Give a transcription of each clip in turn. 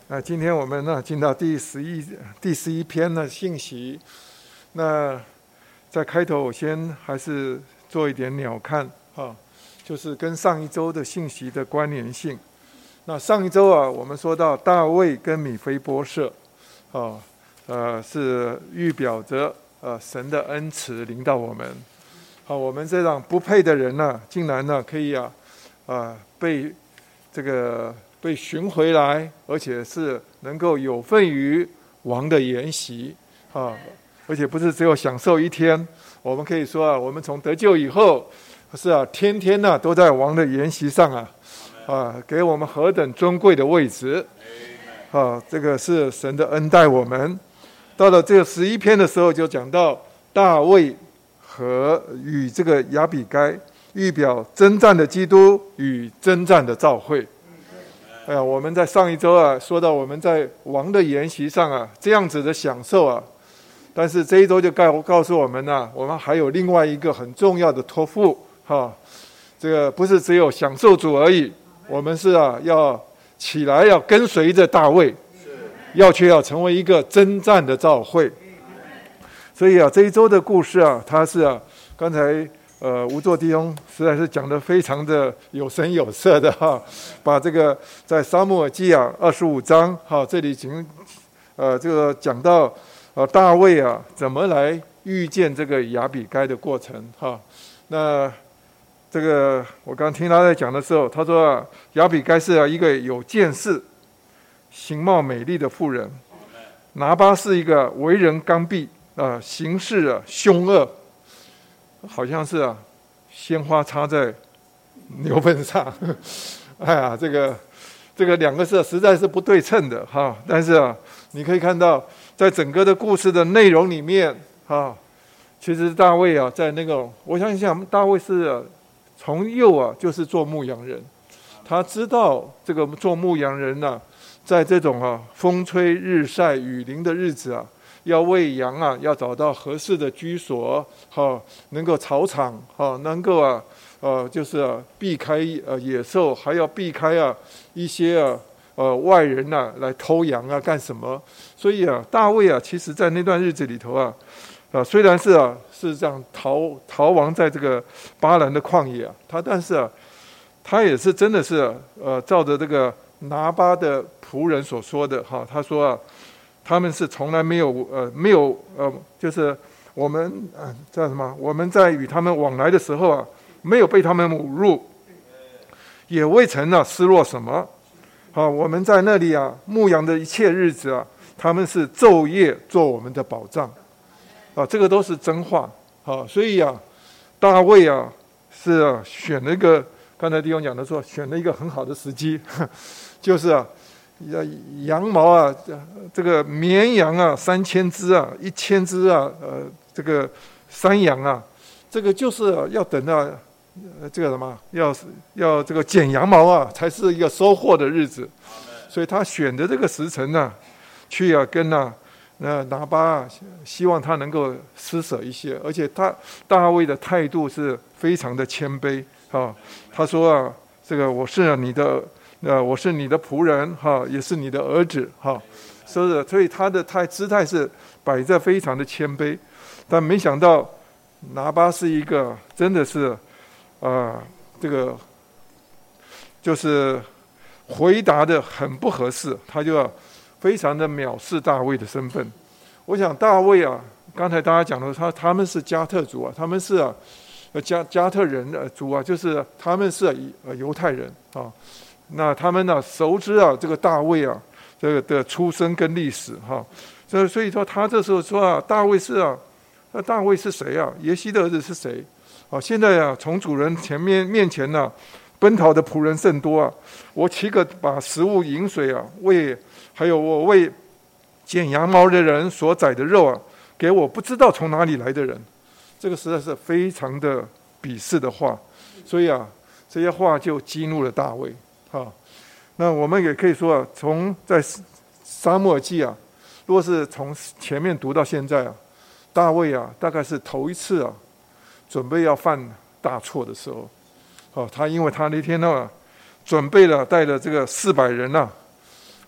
今天我们呢进到第11篇的信息。那在开头我先还是做一点鸟看就是跟上一周的信息的关联性。那上一周我们说到大卫跟米非波设是预表着神的恩慈临到我们。我们这样不配的人呢，竟然呢可以被寻回来，而且是能够有份于王的筵席而且不是只有享受一天。我们可以说我们从得救以后天天都在王的筵席上给我们何等尊贵的位置这个是神的恩待我们。到了这个11篇的时候，就讲到大卫和与这个亚比该，预表征战的基督与征战的召会。我们在上一周说到我们在王的筵席上这样子的享受但是这一周就告诉我们我们还有另外一个很重要的托付这个不是只有享受主而已，我们是要起来，要跟随着大卫，要成为一个征战的召会。所以这一周的故事它是刚才吴作弟兄实在是讲得非常的有声有色的把这个在撒母耳记25章这里这个讲到大卫怎么来遇见这个亚比该的过程那这个我刚听他在讲的时候，他说亚比该是一个有见识、形貌美丽的妇人，拿巴是一个为人刚愎行事凶恶，好像是鲜花插在牛粪上这个两个是实在是不对称的但是你可以看到在整个的故事的内容里面其实大卫在那个我相信大卫是从幼就是做牧羊人，他知道这个做牧羊人在这种风吹日晒雨淋的日子要喂羊要找到合适的居所能够草场能够就是避开野兽，还要避开一些外人来偷羊干什么。所以大卫其实在那段日子里头虽然是这样逃亡在这个巴兰的旷野但是他也是真的是照着这个拿巴的仆人所说的他说他们是从来没有就是我们叫什么？我们在与他们往来的时候没有被他们侮辱，也未曾失落什么我们在那里牧羊的一切日子他们是昼夜做我们的保障这个都是真话所以大卫是选了一个，刚才弟兄讲的说选了一个很好的时机就是羊毛这个绵羊3000只1000只这个山羊这个就是要等到这个什么要这个剪羊毛才是一个收获的日子。所以他选的这个时辰去跟拿巴希望他能够施舍一些，而且大卫的态度是非常的谦卑他说这个我是你的仆人也是你的儿子所以他的姿态是摆在非常的谦卑。但没想到拿巴是一个真的是这个就是回答的很不合适，他就非常的藐视大卫的身份。我想大卫刚才大家讲的他们是加特族他们是加特人族就是他们是犹太人那他们熟知这个大卫这个的出生跟历史所以说他这时候说大卫是谁耶西的儿子是谁现在从主人面前奔逃的仆人甚多我岂可把食物饮水还有我为剪羊毛的人所宰的肉给我不知道从哪里来的人。这个实在是非常的鄙视的话，所以这些话就激怒了大卫那我们也可以说从在撒母耳记如果是从前面读到现在大卫大概是头一次准备要犯大错的时候他因为他那天准备了带了这个400人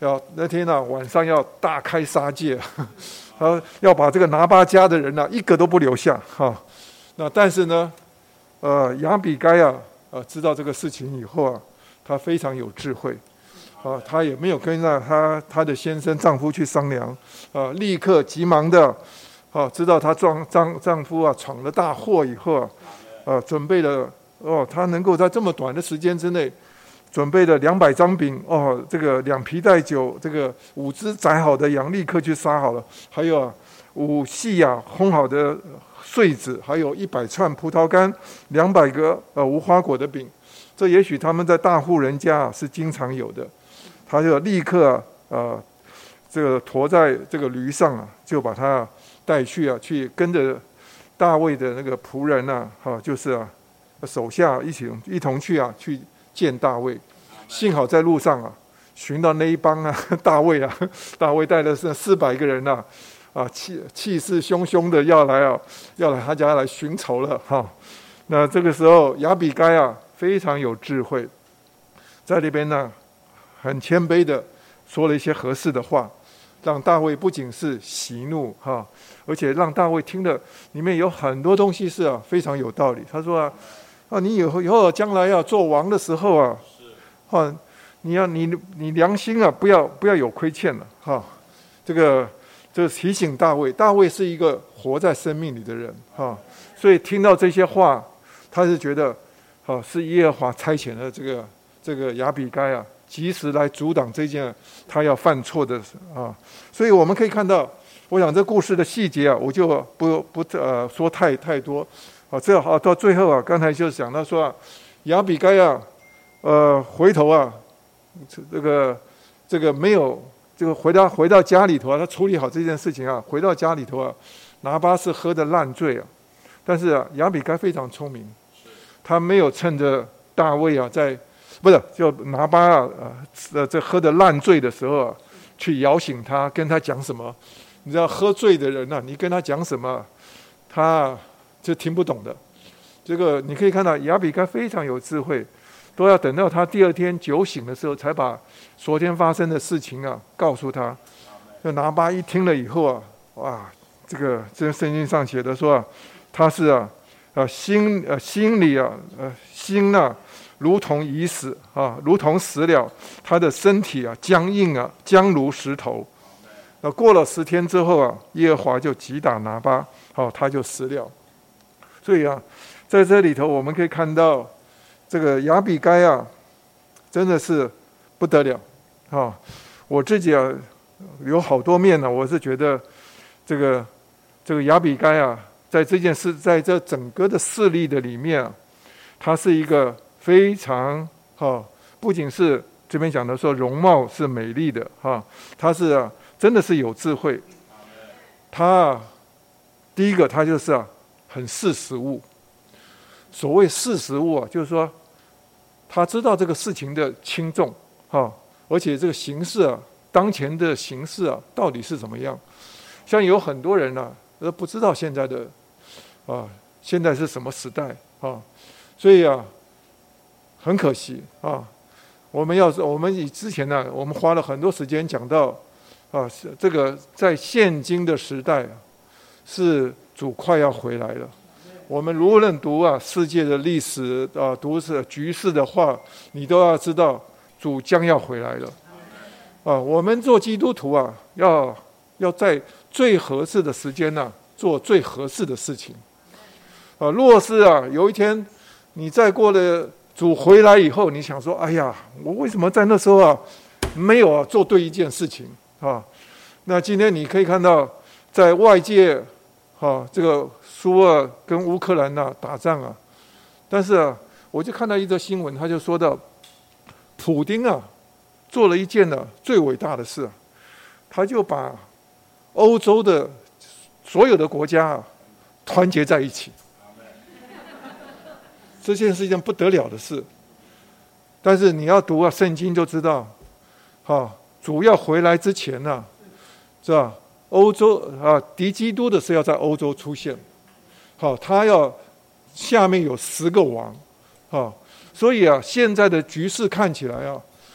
那天晚上要大开杀戒，要把这个拿巴家的人一个都不留下那但是呢，亚比该知道这个事情以后他非常有智慧他也没有跟他的先生丈夫去商量立刻急忙的知道他丈夫闯了大祸以后准备了他能够在这么短的时间之内准备了200张饼这个2皮带酒，这个5只宰好的羊立刻去杀好了，还有5细烘好的穗子，还有100串葡萄干，200个无花果的饼。这也许他们在大户人家是经常有的。他就立刻这个驮在这个驴上就把他带去去跟着大卫的那个仆人就是手下一同去去见大卫。幸好在路上寻到那一帮大卫带了400个人气势汹汹的要来他家来寻仇了那这个时候亚比该非常有智慧，在那边很谦卑的说了一些合适的话，让大卫不仅是息怒而且让大卫听的里面有很多东西是非常有道理。他说你以后将来做王的时候你良心不要有亏欠了这个提醒大卫，大卫是一个活在生命里的人所以听到这些话，他是觉得是耶和华差遣了这个亚比该及时来阻挡这件他要犯错的所以我们可以看到，我想这故事的细节我就不说太多到最后刚才就讲到说亚比该回头这个没有这个回到家里头他处理好这件事情回到家里头拿巴是喝的烂醉但是亚比该非常聪明，他没有趁着大卫就拿巴这喝的烂醉的时候去摇醒他，跟他讲什么。你知道喝醉的人你跟他讲什么他就听不懂的。这个你可以看到亚比该非常有智慧，都要等到他第二天酒醒的时候才把昨天发生的事情告诉他。那拿巴一听了以后哇，这个圣经上写的说他是心里心如同已死如同死了，他的身体僵硬僵如石头。那过了10天之后耶和华就击打拿巴他就死了。所以在这里头我们可以看到这个亚比该真的是不得了我自己有好多面我是觉得这个亚比该在这件事，在这整个的事例的里面他是一个非常不仅是这边讲的说容貌是美丽的他是真的是有智慧。他第一个他就是很识时务。所谓识时务就是说他知道这个事情的轻重而且这个形势当前的形势到底是怎么样。像有很多人不知道现在的现在是什么时代所以很可惜我们以之前我们花了很多时间讲到这个在现今的时代是主快要回来了。我们无论读世界的历史读局势的话，你都要知道主将要回来了我们做基督徒要在最合适的时间做最合适的事情若是有一天你再过了主回来以后，你想说哎呀，我为什么在那时候没有做对一件事情那今天你可以看到在外界这个苏俄跟乌克兰打仗但是我就看到一则新闻，他就说到普丁做了一件最伟大的事他就把欧洲的所有的国家团结在一起。这件是一件不得了的事。但是你要读圣经就知道主要回来之前是吧，欧洲敌基督的是要在欧洲出现他要下面有10个王所以现在的局势看起来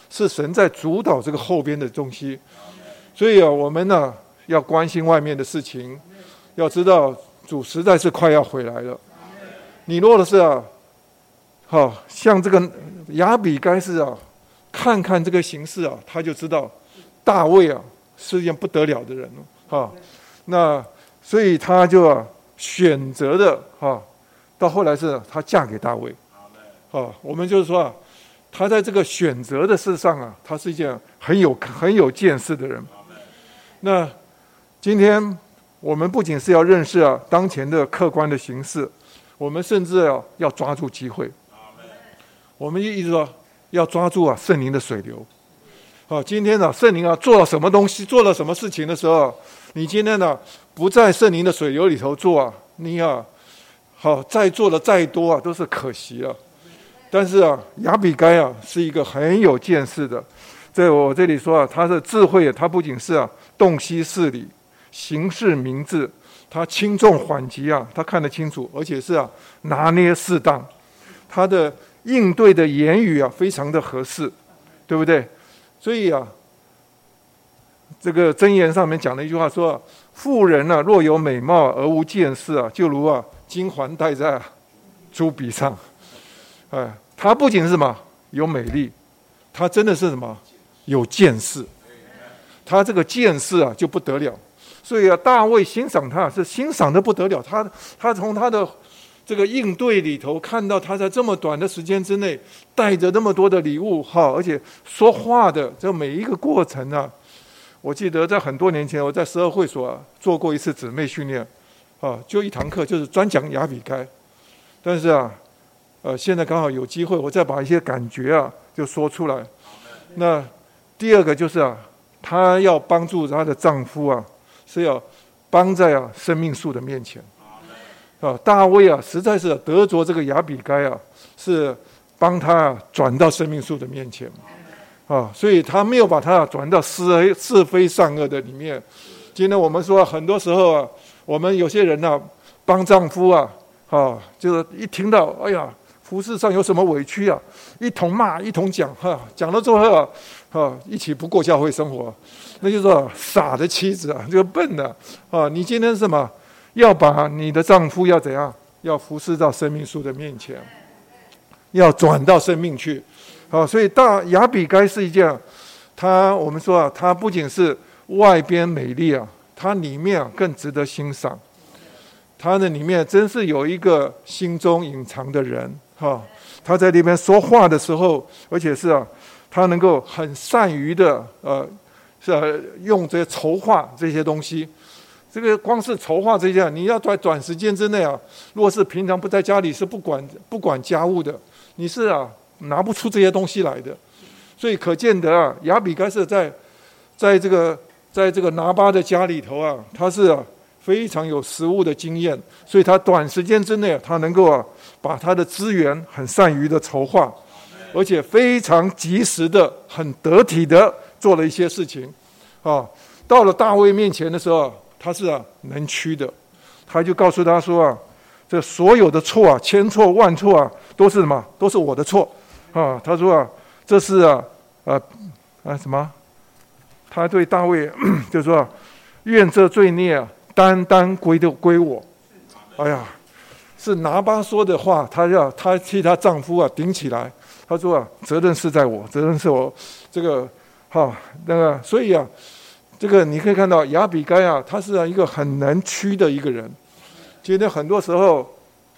是神在主导这个后边的东西。所以我们呢要关心外面的事情，要知道主实在是快要回来了。你若的是像这个亚比该是看看这个形势他就知道大卫是一件不得了的人那所以他就选择的到后来是他嫁给大卫。我们就是说他在这个选择的事上他是一件很有见识的人。那今天我们不仅是要认识当前的客观的形势，我们甚至要抓住机会。我们一直说要抓住圣灵的水流。今天圣灵做了什么东西，做了什么事情的时候，你今天不在圣灵的水流里头做你再做的再多都是可惜了。但是亚比该是一个很有见识的，在我这里说他的智慧，他不仅是洞悉事理，行事明智，他轻重缓急他看得清楚，而且是拿捏适当，他的应对的言语非常的合适，对不对？所以这个箴言上面讲的一句话说，妇人若有美貌而无见识就如金环戴在猪鼻上。他不仅是什么有美丽，他真的是什么有见识，他这个见识就不得了。所以大卫欣赏他是欣赏的不得了，他从他的这个应对里头看到他在这么短的时间之内带着那么多的礼物而且说话的这每一个过程我记得在很多年前我在12会所做过一次姊妹训练就一堂课就是专讲亚比该。但是现在刚好有机会我再把一些感觉就说出来。那第二个就是她要帮助她的丈夫是要帮在生命树的面前。大卫实在是得着这个亚比该是帮他转到生命树的面前所以他没有把他转到是非善恶的里面。今天我们说很多时候我们有些人帮丈夫就是一听到哎呀服事上有什么委屈一同骂一同讲讲到最后一起不过教会生活，那就是说傻的妻子这个笨的你今天是什么要把你的丈夫要怎样？要服侍到生命树的面前，要转到生命去。所以亚比该是一件，我们说她不仅是外边美丽她里面更值得欣赏。她的里面真是有一个心中隐藏的人她在里面说话的时候，而且是她能够很善于的用这些筹划这些东西。这个光是筹划这些，你要在短时间之内若是平常不在家里是不管家务的，你是拿不出这些东西来的。所以可见得亚比该是在这个拿巴的家里头他是非常有实务的经验，所以他短时间之内他能够把他的资源很善于的筹划，而且非常及时的很得体的做了一些事情到了大卫面前的时候，他是能屈的。他就告诉他说这所有的错千错万错都是什么？都是我的错他说这是什么？他对大卫就说愿这罪孽单单归我。哎呀，是拿巴说的话，他替他丈夫顶起来。他说责任是在我，责任是我这个那个，所以这个你可以看到亚比该他是一个很能屈的一个人。今天很多时候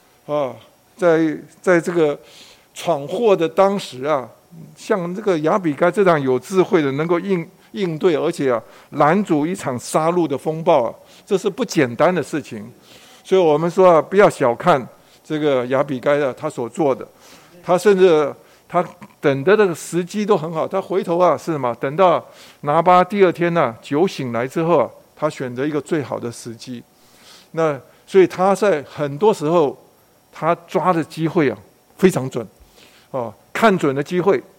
在这个闯祸的当时像这个亚比该这样有智慧的能够应对，而且拦阻一场杀戮的风暴这是不简单的事情。所以我们说不要小看这个亚比该他所做的，他甚至他等的这个时机都很好。他回头是什么？等到拿巴第二天酒醒来之后他选择一个最好的时机。那所以他在很多时候他抓的机会非常准看准了机会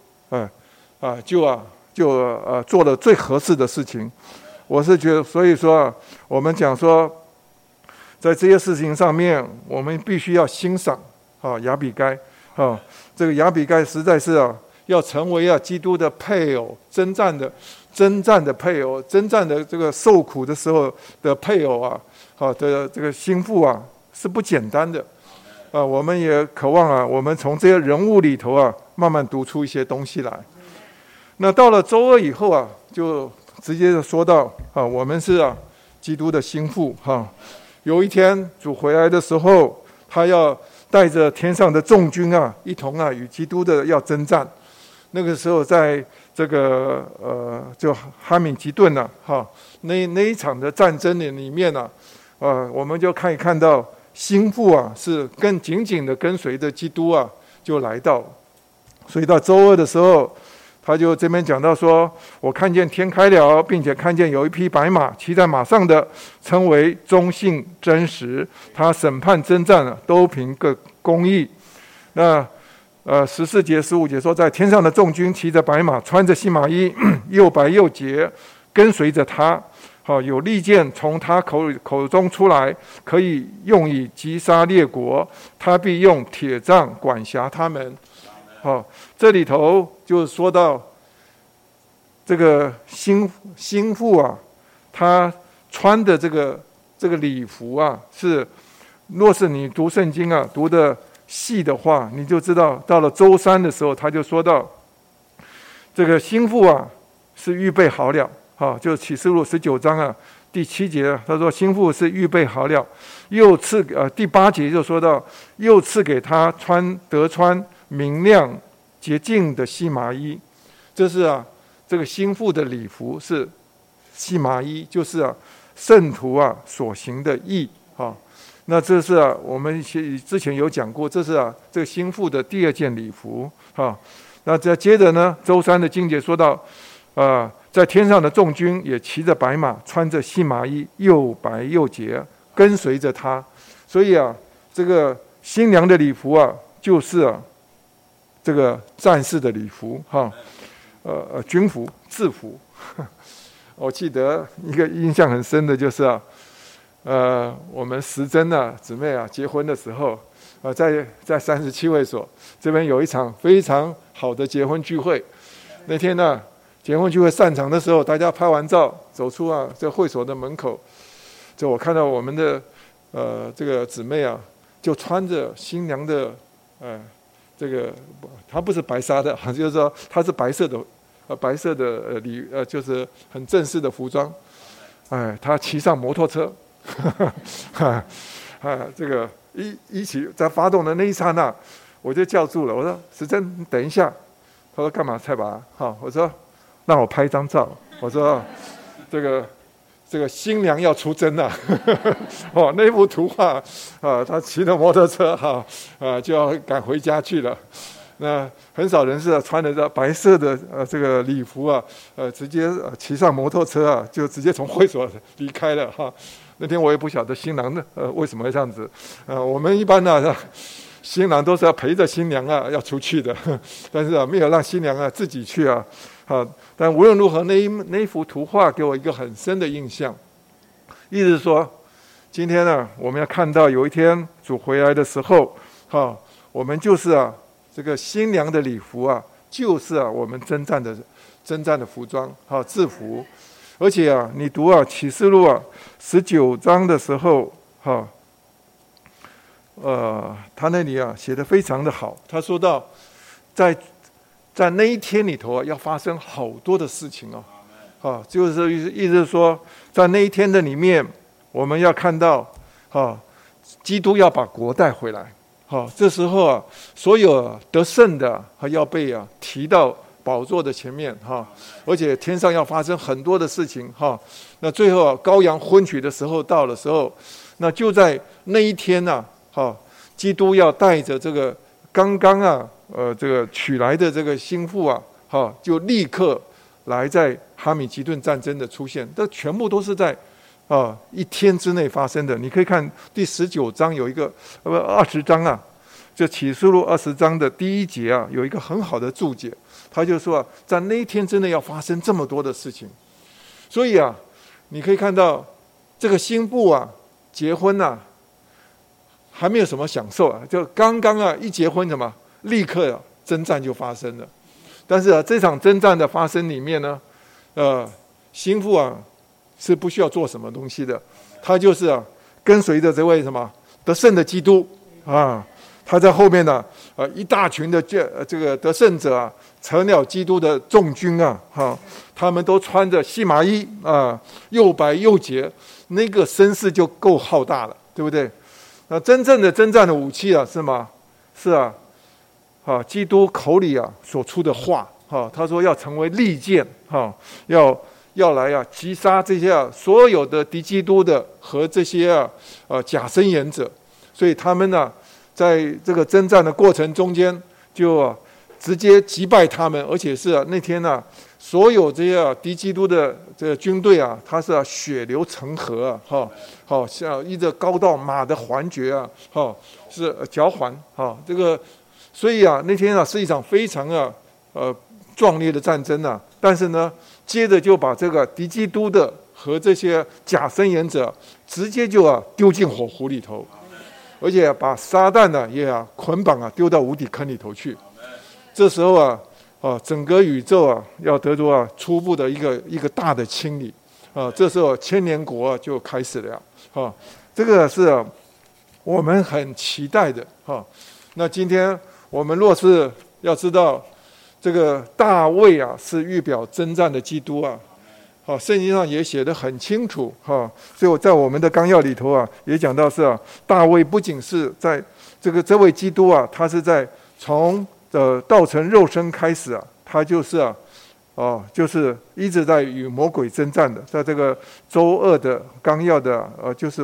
就做了最合适的事情。我是觉得，所以说我们讲说在这些事情上面我们必须要欣赏亚比该这个亚比该实在是要成为基督的配偶，征战的配偶，征战的这个受苦的时候的配偶的这个心腹是不简单的我们也渴望我们从这些人物里头慢慢读出一些东西来。那到了周二以后就直接的说到我们是基督的心腹有一天主回来的时候，他要带着天上的众军一同与基督的要征战。那个时候在这个就哈米吉顿那一场的战争里面我们就可以看到心腹是更紧紧的跟随着基督就来到。所以到周二的时候，他就这边讲到说，我看见天开了，并且看见有一匹白马，骑在马上的称为忠信真实，他审判征战都凭个公义。那14节15节说，在天上的众军骑着白马，穿着细麻衣，又白又洁，跟随着他有利剑从他口中出来，可以用以击杀列国，他必用铁杖管辖他们。这里头就说到这个心腹他穿的这个礼服是，若是你读圣经读的细的话，你就知道到了周三的时候，他就说到这个心腹是预备好了就启示录19章第7节，他说心腹是预备好了，又第8节就说到，又赐给他得穿明亮洁净的细麻衣。这是这个心腹的礼服是细麻衣，就是圣徒所行的义那这是我们之前有讲过，这是这个心腹的第二件礼服那再接着呢，周三的经节说到在天上的众军也骑着白马，穿着细麻衣，又白又洁，跟随着他。所以这个新娘的礼服就是这个战士的礼服军服制服。我记得一个印象很深的就是我们时珍姊妹结婚的时候在37会所这边有一场非常好的结婚聚会。那天结婚聚会散场的时候，大家拍完照走出这会所的门口，就我看到我们的这个姊妹就穿着新娘的这个她不是白纱的，就是说她是白色的就是很正式的服装。她骑上摩托车这个一起在发动的那一刹那，我就叫住了，我说时珍你等一下。他说干嘛蔡爸我说让我拍一张照。我说这个新娘要出征了那幅图画他骑着摩托车就要赶回家去了。那很少人是穿着白色的这个礼服直接骑上摩托车就直接从会所离开了那天我也不晓得新郎为什么会这样子我们一般新郎都是要陪着新娘要出去的，但是没有让新娘自己去但无论如何，那一幅图画给我一个很深的印象，意思是说，今天我们要看到有一天主回来的时候我们就是这个新娘的礼服就是我们征战的服装制服。而且你读启示录19章的时候他那里写得非常的好。他说到在那一天里头要发生好多的事情就是意思是说，在那一天的里面，我们要看到基督要把国带回来这时候所有得胜的要被提到宝座的前面而且天上要发生很多的事情那最后羔羊婚娶的时候到的时候，那就在那一天基督要带着这个刚刚这个娶来的这个心腹就立刻来在哈米吉顿战争的出现，这全部都是在一天之内发生的。你可以看第19章有一个20章就启示录20章的第1节有一个很好的注解，他就说在那一天之内要发生这么多的事情。所以你可以看到这个心腹结婚还没有什么享受就刚刚一结婚立刻征战就发生了。 但是这场征战的发生里面呢，心腹是不需要做什么东西的，他就是跟随着这位什么得胜的基督他在后面呢，一大群的这个得胜者成了基督的众军他们都穿着细麻衣又白又洁，那个声势就够浩大了，对不对？那真正的征战的武器是吗？是基督口里所出的话他说要成为利剑要来击杀这些所有的敌基督的和这些假箴言者，所以他们在这个征战的过程中间就直接击败他们，而且是那天所有这些敌基督的这个军队他是血流成河像依着高到马的环绝是脚环这个，所以那天是一场非常壮烈的战争但是呢，接着就把这个敌基督的和这些假箴言者直接就丢进火湖里头，而且把撒旦也捆绑丢到无底坑里头去。这时候整个宇宙要得着初步的一个大的清理这时候千年国就开始了这个是我们很期待的那今天我们若是要知道这个大卫是预表征战的基督圣经上也写得很清楚所以我在我们的纲要里头也讲到是大卫不仅是在这位基督他是在从道成肉身开始他就是就是一直在与魔鬼征战的，在这个周二的纲要的就是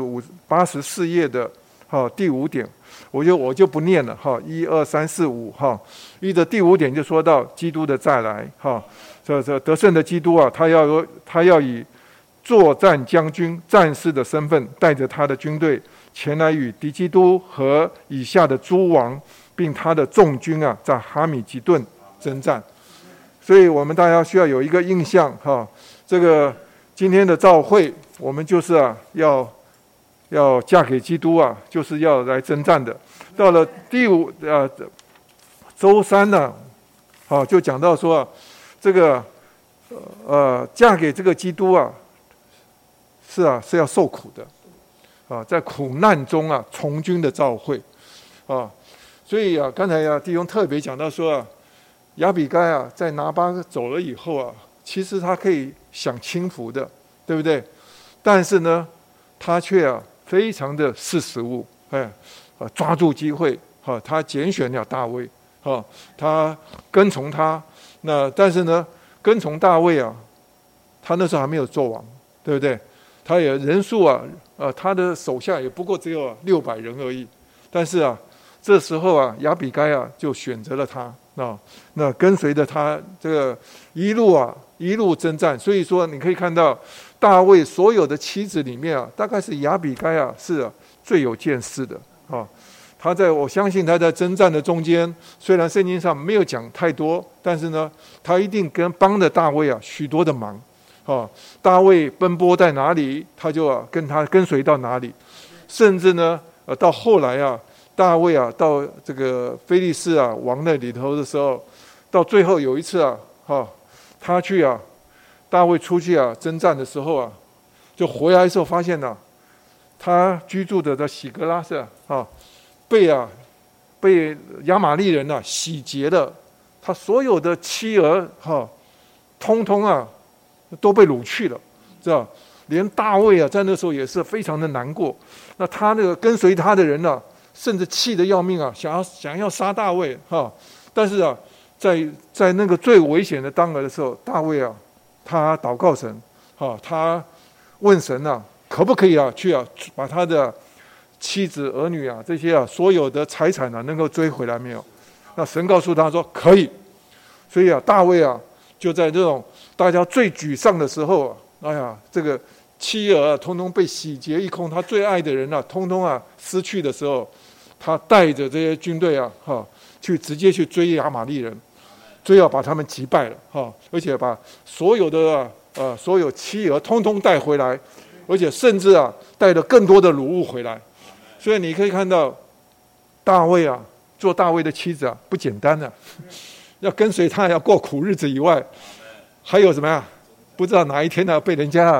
84页的第5点，我就不念了1、2、3、4、5依着第5点就说到基督的再来这得胜的基督他要以作战将军战士的身份，带着他的军队前来与敌基督和以下的诸王并他的众军在哈米吉顿征战。所以我们大家需要有一个印象这个今天的召会，我们就是要嫁给基督就是要来征战的。到了第5周3呢就讲到说这个嫁给这个基督是要受苦的在苦难中从军的召会所以刚才弟兄特别讲到说亚比该在拿巴走了以后其实他可以享清福的，对不对？但是呢他却非常的识时务抓住机会他拣选了大卫他跟从他，那但是呢跟从大卫他那时候还没有做王，对不对？他也人数他的手下也不过只有600人而已，但是这时候亚比该就选择了他那跟随着他这个一路征战。所以说你可以看到大卫所有的妻子里面大概是亚比该是最有见识的我相信他在征战的中间，虽然圣经上没有讲太多，但是呢他一定帮着大卫许多的忙大卫奔波在哪里，他就跟随到哪里。甚至呢到后来大卫到这个非利士王那里头的时候，到最后有一次他去大卫出去征战的时候就回来的时候发现他居住的喜格拉瑟被亚玛利人洗劫了，他所有的妻儿通通都被掳去了，知道？连大卫在那时候也是非常的难过。那他那个跟随他的人甚至气得要命想要杀大卫但是在那个最危险的当儿的时候，大卫他祷告神他问神可不可以去把他的妻子儿女这些所有的财产能够追回来没有？那神告诉他说可以。所以大卫就在这种大家最沮丧的时候这个妻儿通通被洗劫一空，他最爱的人通通失去的时候，他带着这些军队直接去追亚玛利人，追要把他们击败了而且把所有的所有妻儿通通带回来，而且甚至带了更多的掳物回来。所以你可以看到大卫做大卫的妻子不简单要跟随他，要过苦日子以外，还有什么呀？不知道哪一天呢，被人家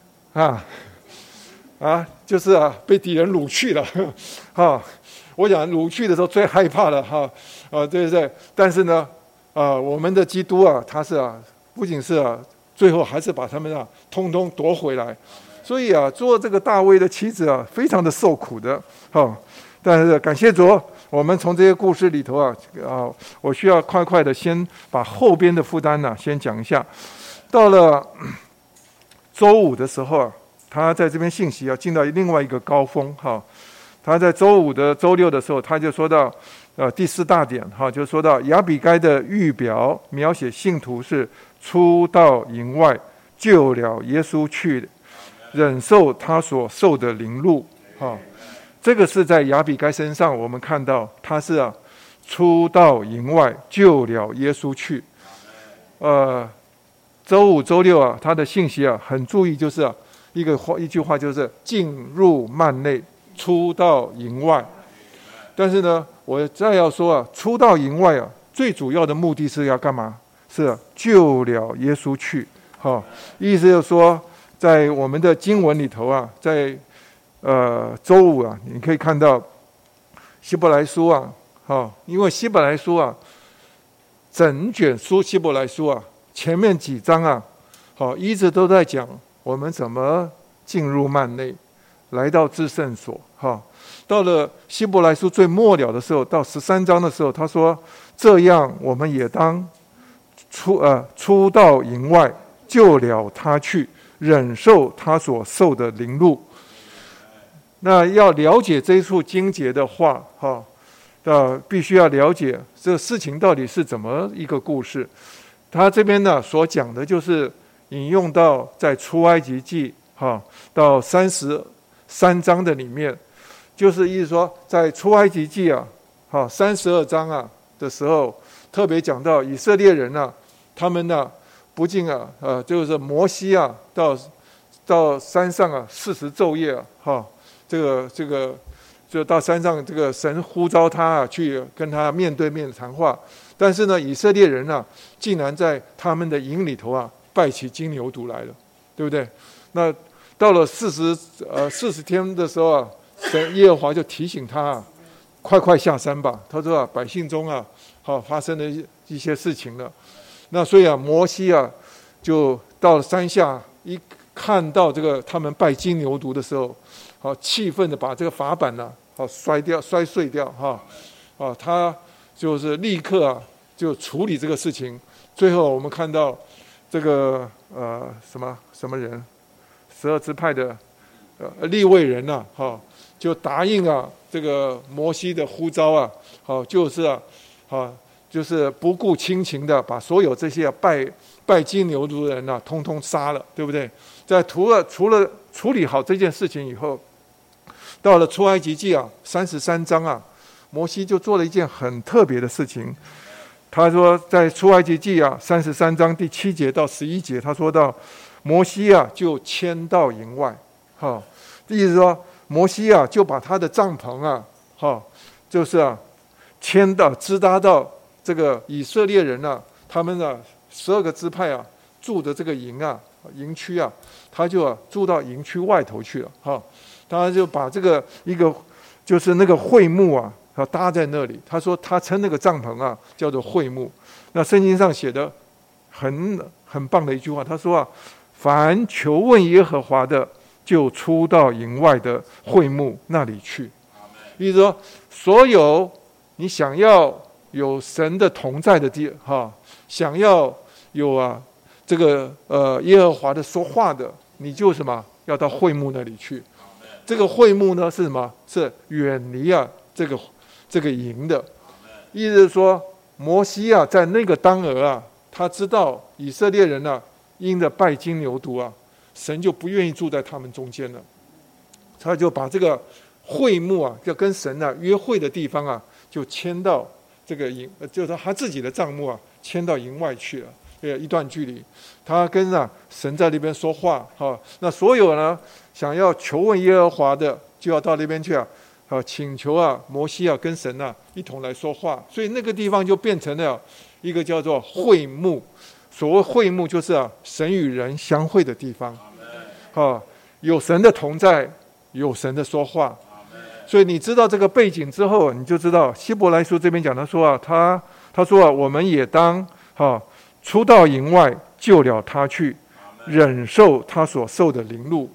就是被敌人掳去了我想掳去的时候最害怕了对不对？但是呢我们的基督他是不仅是最后还是把他们通通夺回来。所以做这个大卫的妻子非常的受苦的但是感谢主，我们从这些故事里头我需要快的先把后边的负担先讲一下。到了周五的时候他在这边信息进到另外一个高峰他在周六的时候，他就说到第4大点就说到亚比该的预表描写信徒是出到营外，救了耶稣去，忍受他所受的凌辱这个是在亚比该身上我们看到他是出到营外，救了耶稣去。周五周六他的信息很注意，就是一句话，就是进入幔内，出到营外。但是呢，我再要说出到营外最主要的目的是要干嘛？是救了耶稣去意思就是说，在我们的经文里头在周五你可以看到希伯来书因为希伯来书整卷书希伯来书前面几章一直都在讲我们怎么进入幔内，来到至圣所到了希伯来书最末了的时候，到13章的时候，他说这样我们也当出到营外，救了他去，忍受他所受的凌辱。那要了解这一处经节的话必须要了解这个事情到底是怎么一个故事。他这边所讲的就是引用到在出埃及记到33章的里面，就是意思说在出埃及记32章的时候，特别讲到以色列人他们不仅就是摩西到山上40昼夜这个就到山上，这个神呼召他去跟他面对面谈话。但是呢，以色列人竟然在他们的营里头拜起金牛犊来了，对不对？那到了40天的时候神耶和华就提醒他快下山吧。他说百姓中发生了一些事情了。那所以摩西就到了山下，一看到这个他们拜金牛犊的时候，气愤的把这个法板摔碎掉他就是立刻就处理这个事情。最后我们看到这个什么人，12支派的利未人就答应这个摩西的呼召就是不顾亲情的把所有这些拜金牛犊的人通通杀了，对不对？在除了处理好这件事情以后，到了出埃及记33章摩西就做了一件很特别的事情。他说在出埃及记33章第7节到11节，他说到摩西就迁到营外意思说摩西就把他的帐篷就是迁到支搭到这个以色列人他们12个支派住的这个营区他就住到营区外头去了他就把这个一个就是那个会幕搭在那里。他说他称那个帐篷叫做会幕。那圣经上写的很棒的一句话，他说凡求问耶和华的，就出到营外的会幕那里去。意思说，所有你想要有神的同在的地想要有这个耶和华的说话的，你就要到会幕那里去。这个会幕呢是什么？是远离这个营的。意思是说，摩西在那个当儿他知道以色列人因着拜金牛犊神就不愿意住在他们中间了。他就把这个会幕要跟神约会的地方就迁到这个营，就是他自己的帐幕迁到营外去了，一段距离。他跟神在那边说话那所有想要求问耶和华的，就要到那边去请求摩西跟神一同来说话。所以那个地方就变成了一个叫做会幕。所谓会幕，就是神与人相会的地方。有神的同在，有神的说话。所以你知道这个背景之后，你就知道希伯来书这边讲他说他说我们也当出到营外，救了他去，忍受他所受的凌辱。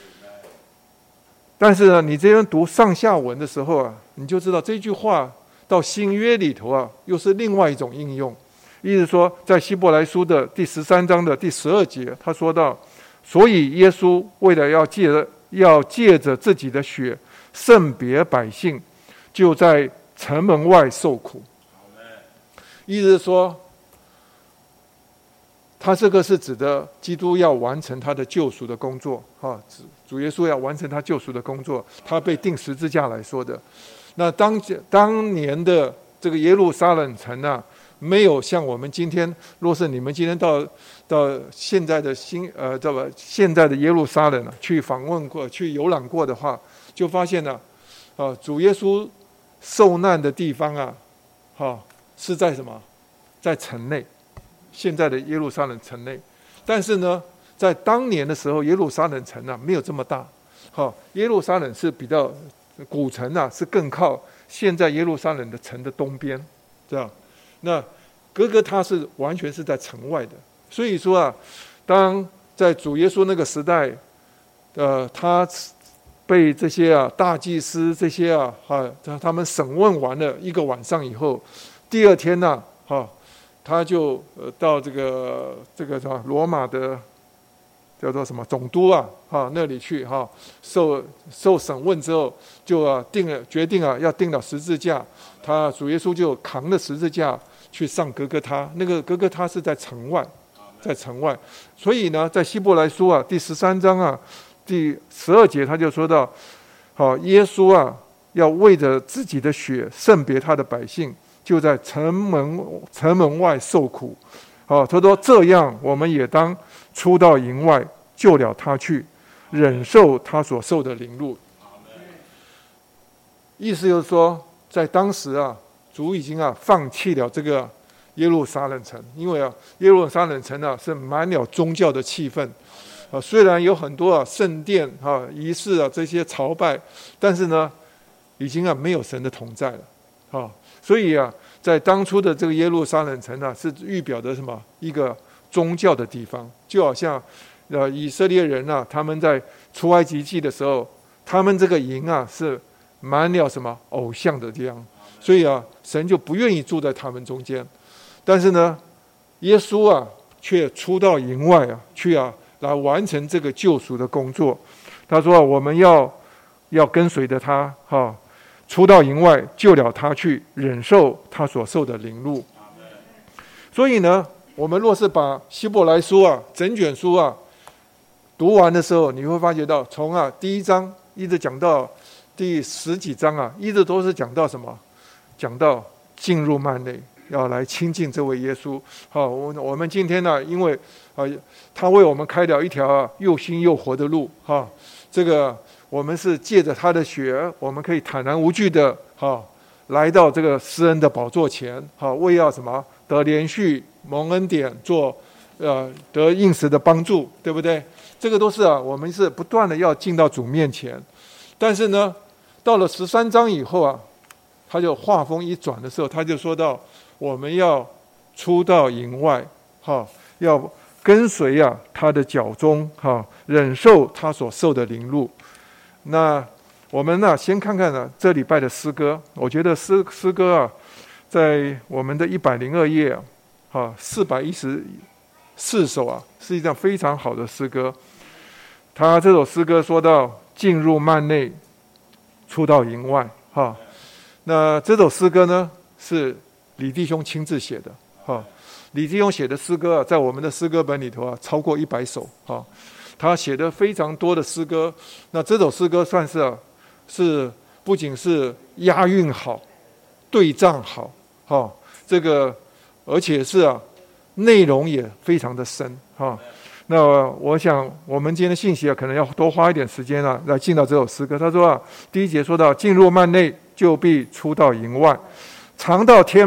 但是呢，你这边读上下文的时候你就知道这句话到新约里头又是另外一种应用。意思说，在希伯来书的第13章的第12节，他说到，所以耶稣为了要借着自己的血圣别百姓，就在城门外受苦。意思是说，他这个是指的基督要完成他的救赎的工作。主耶稣要完成他救赎的工作，他被钉十字架来说的。那当年的这个耶路撒冷城没有像我们今天，若是你们今天到现在的现在的耶路撒冷去访问过、去游览过的话，就发现主耶稣受难的地方是在什么？在城内，现在的耶路撒冷城内。但是呢，在当年的时候，耶路撒冷城没有这么大。耶路撒冷是比较古城是更靠现在耶路撒冷的城的东边，这样。那哥哥他是完全是在城外的。所以说当在主耶稣那个时代，他被这些大祭司这些他们审问完了一个晚上以后，第二天他就到这个罗马的叫做什么总督那里去受审问之后，就决定要钉了十字架。主耶稣就扛了十字架去上哥哥他。那个哥哥他是在城外，所以呢，在希伯来书第13章第12节，他就说到，耶稣要为着自己的血圣别他的百姓，就在城门外受苦。他说这样，我们也当出到营外，救了他去，忍受他所受的凌辱。意思就是说，在当时主已经放弃了这个耶路撒冷城，因为耶路撒冷城是满了宗教的气氛。虽然有很多圣殿仪式这些朝拜，但是呢，已经没有神的同在了。所以在当初的这个耶路撒冷城是预表的什么？一个宗教的地方。就好像以色列人他们在出埃及记的时候，他们这个营是满了什么？偶像的地方。所以神就不愿意住在他们中间。但是呢，耶稣却出到营外去来完成这个救赎的工作。他说我们要跟随着他出到营外，救了他去，忍受他所受的凌辱。所以呢，我们若是把希伯来书整卷书读完的时候，你会发觉到从第1章一直讲到第10几章一直都是讲到什么？讲到进入幔内，要来亲近这位耶稣。我们今天因为他为我们开了一条又新又活的路。这个我们是借着他的血，我们可以坦然无惧的来到这个施恩的宝座前，为要什么？得连续蒙恩典，做得应时的帮助，对不对？这个都是我们是不断的要进到主面前。但是呢，到了13章以后他就话锋一转的时候，他就说到我们要出到营外，要跟随他的脚中，忍受他所受的凌辱。那我们先看看这礼拜的诗歌。我觉得诗歌在我们的102页414首是一张非常好的诗歌。他这首诗歌说到进入幔内，出到营外。那这首诗歌呢，是李弟兄亲自写的。李弟兄写的诗歌在我们的诗歌本里头超过100首。他写的非常多的诗歌。那这首诗歌算是不仅是押韵好，对仗好，这个而且是内容也非常的深。那我想我们今天的信息可能要多花一点时间来进到这首诗歌。他说第1节说到进入幔内，就必出到营外，尝到甜美，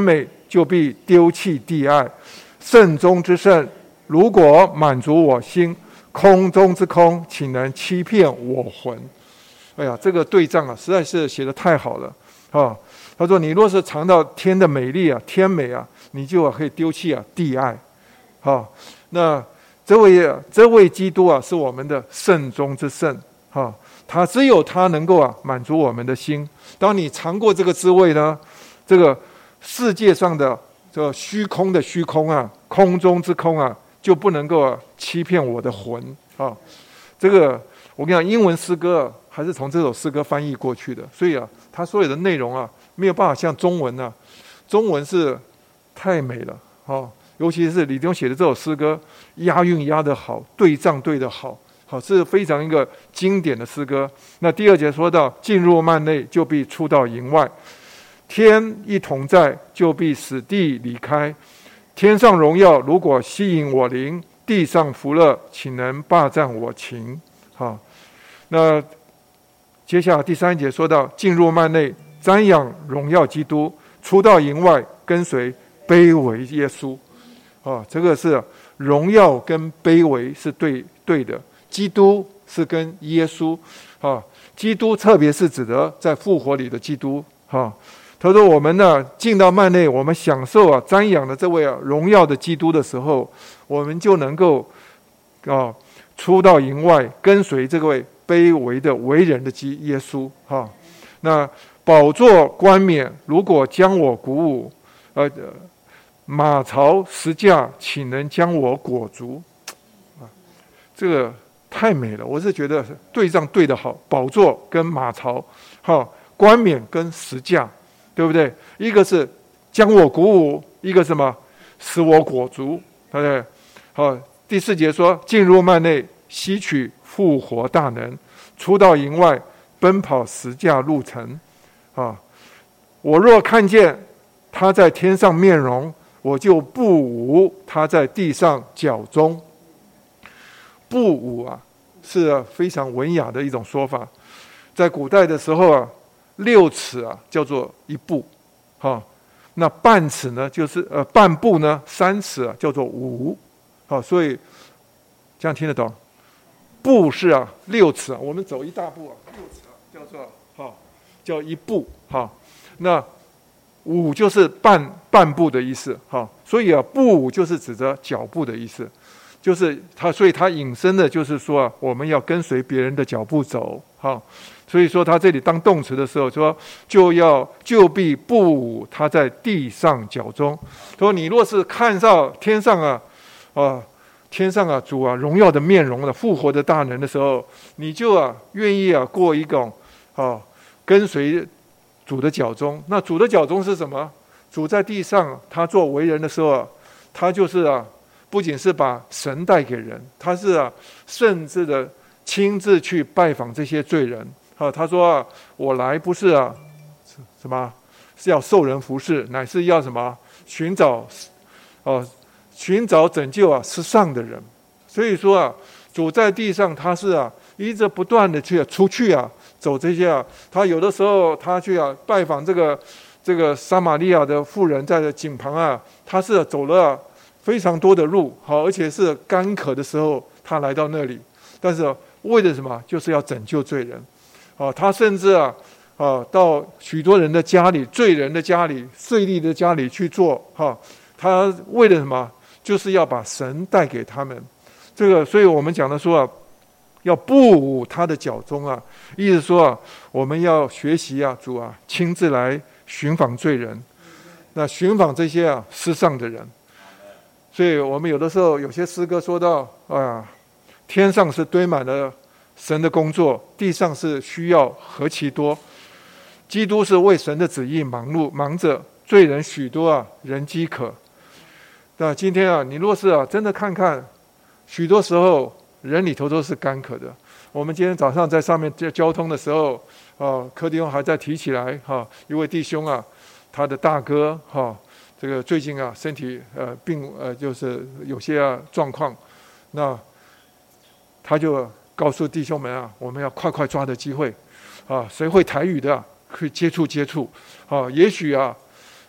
就必丢弃地爱。圣中之圣，如果满足我心，空中之空，岂能欺骗我魂？哎呀，这个对仗啊，实在是写得太好了啊！他说：“你若是尝到天的美丽啊，天美啊，你就可以丢弃地爱。”好，那这位基督啊，是我们的圣中之圣啊，他只有他能够满足我们的心。当你尝过这个滋味呢，这个世界上的这个虚空的虚空啊，空中之空啊，就不能够欺骗我的魂啊！这个我跟你讲，英文诗歌还是从这首诗歌翻译过去的，所以它所有的内容没有办法像中文中文是太美了尤其是李弟兄写的这首诗歌，押韵押得好，对仗对得好，是非常一个经典的诗歌。那第2节说到，进入幔内，就必出到营外。天一同在，就必使地离开。天上荣耀如果吸引我灵，地上福乐岂能霸占我情？那接下来第3节说到，进入幔内，瞻仰荣耀基督，出到营外，跟随卑微耶稣。这个是荣耀跟卑微是对的，基督是跟耶稣基督特别是指的在复活里的基督他说我们进到幔内，我们享受瞻仰的这位荣耀的基督的时候，我们就能够出到营外，跟随这位卑微的为人的耶稣那宝座冠冕如果将我鼓舞，马槽石架岂能将我裹足？这个太美了，我是觉得对仗对得好，宝座跟马槽冠冕跟石架，对不对？一个是将我鼓舞，一个什么使我裹足，对不对？第4节说，进入幔内，吸取复活大能，出到营外，奔跑十架路程我若看见他在天上面容，我就不舞他在地上脚中。不舞是非常文雅的一种说法，在古代的时候6尺叫做一步那半尺呢就是半步呢3尺叫做舞所以这样听得懂？步是6尺我们走一大步6尺叫做叫一步那舞就是半步的意思所以步舞就是指着脚步的意思，就是所以他引申的就是说我们要跟随别人的脚步走所以说他这里当动词的时候说，就必不舞他在地上脚中。说你若是看到天上天上主荣耀的面容的复活的大能的时候，你就愿意过一种跟随主的脚中。那主的脚中是什么？主在地上他做为人的时候，他就是不仅是把神带给人，他是甚至的亲自去拜访这些罪人他说我来不是什么是要受人服侍，乃是要什么寻找拯救失丧的人。所以说主在地上他是一直不断的去出去走这些他有的时候他去拜访这个撒玛利亚的妇人在井旁他是走了非常多的路而且是干渴的时候他来到那里，但是为了什么？就是要拯救罪人他甚至到许多人的家里，罪人的家里，税吏的家里去做他为了什么？就是要把神带给他们。这个所以我们讲的说要不舞他的脚中意思说我们要学习主亲自来寻访罪人，那寻访这些失丧的人。所以我们有的时候有些诗歌说到天上是堆满了神的工作，地上是需要何其多。基督是为神的旨意忙着，罪人许多人饥渴。那今天你若是真的看看，许多时候人里头都是干渴的。我们今天早上在上面交通的时候柯弟兄还在提起来一位弟兄他的大哥这个最近身体病就是有些状况，那他就告诉弟兄们我们要快抓的机会谁会台语的可以接触也许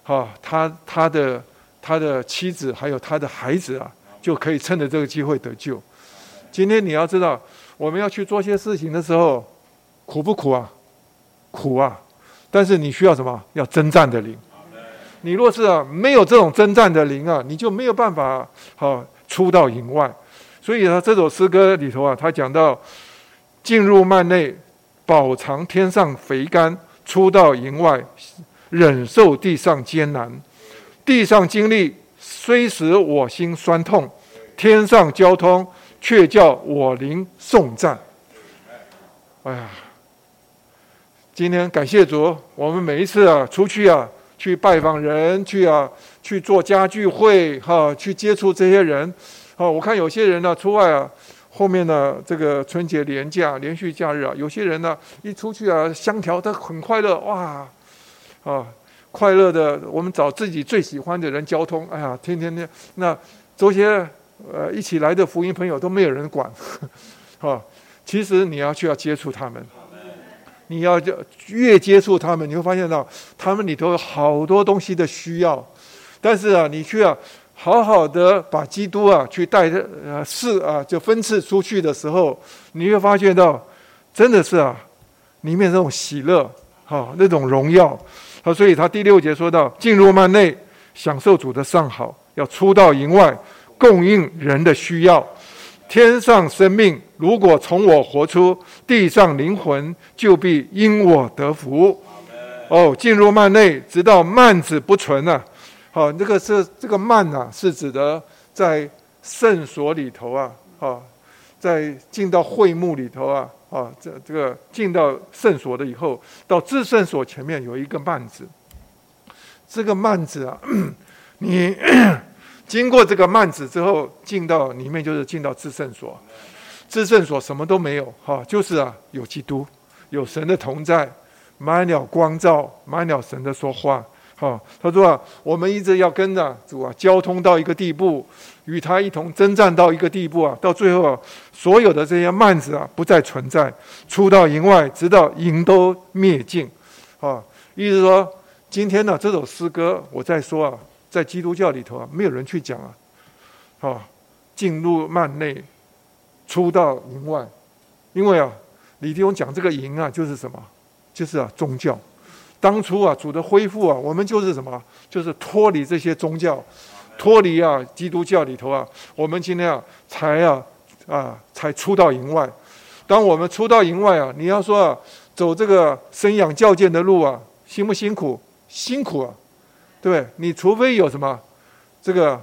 他的妻子还有他的孩子啊，就可以趁着这个机会得救。今天你要知道，我们要去做些事情的时候，苦不苦啊？苦啊！但是你需要什么？要征战的灵。你若是没有这种征战的灵啊，你就没有办法出到营外。所以这首诗歌里头啊，他讲到进入幔内，饱尝天上肥甘；出到营外，忍受地上艰难。地上经历虽使我心酸痛，天上交通却叫我灵颂赞。哎呀，今天感谢主，我们每一次出去去拜访人，去做家聚会去接触这些人我看有些人出外后面这个春节连假连续假日有些人一出去相条他很快乐，哇快乐的，我们找自己最喜欢的人交通，哎呀，天天那这些一起来的福音朋友都没有人管其实你要接触他们，你要越接触他们，你会发现到他们里头有好多东西的需要，但是你需要好好的把基督去带就分赐出去的时候，你会发现到真的是里面那种喜乐那种荣耀所以他第6节说到，进入幔内享受主的上好，要出到营外供应人的需要。天上生命如果从我活出，地上灵魂就必因我得福。进入幔内，直到幔子不存这个幔是指的在圣所里头在进到会幕里头这个进到圣所的以后，到至圣所前面有一个幔子。这个幔子你经过这个幔子之后，进到里面就是进到至圣所。至圣所什么都没有就是有基督，有神的同在，满了光照，满了神的说话。他说我们一直要跟着主交通到一个地步，与他一同征战到一个地步到最后所有的这些幔子不再存在，出到营外，直到营都灭尽意思说，今天这首诗歌我在说在基督教里头没有人去讲进入幔内，出到营外。因为李弟兄讲这个营就是什么？就是宗教。当初主的恢复我们就是什么？就是脱离这些宗教，脱离基督教里头我们今天才出到营外。当我们出到营外你要说走这个生养教诫的路辛不辛苦？辛苦对不对？你除非有什么这个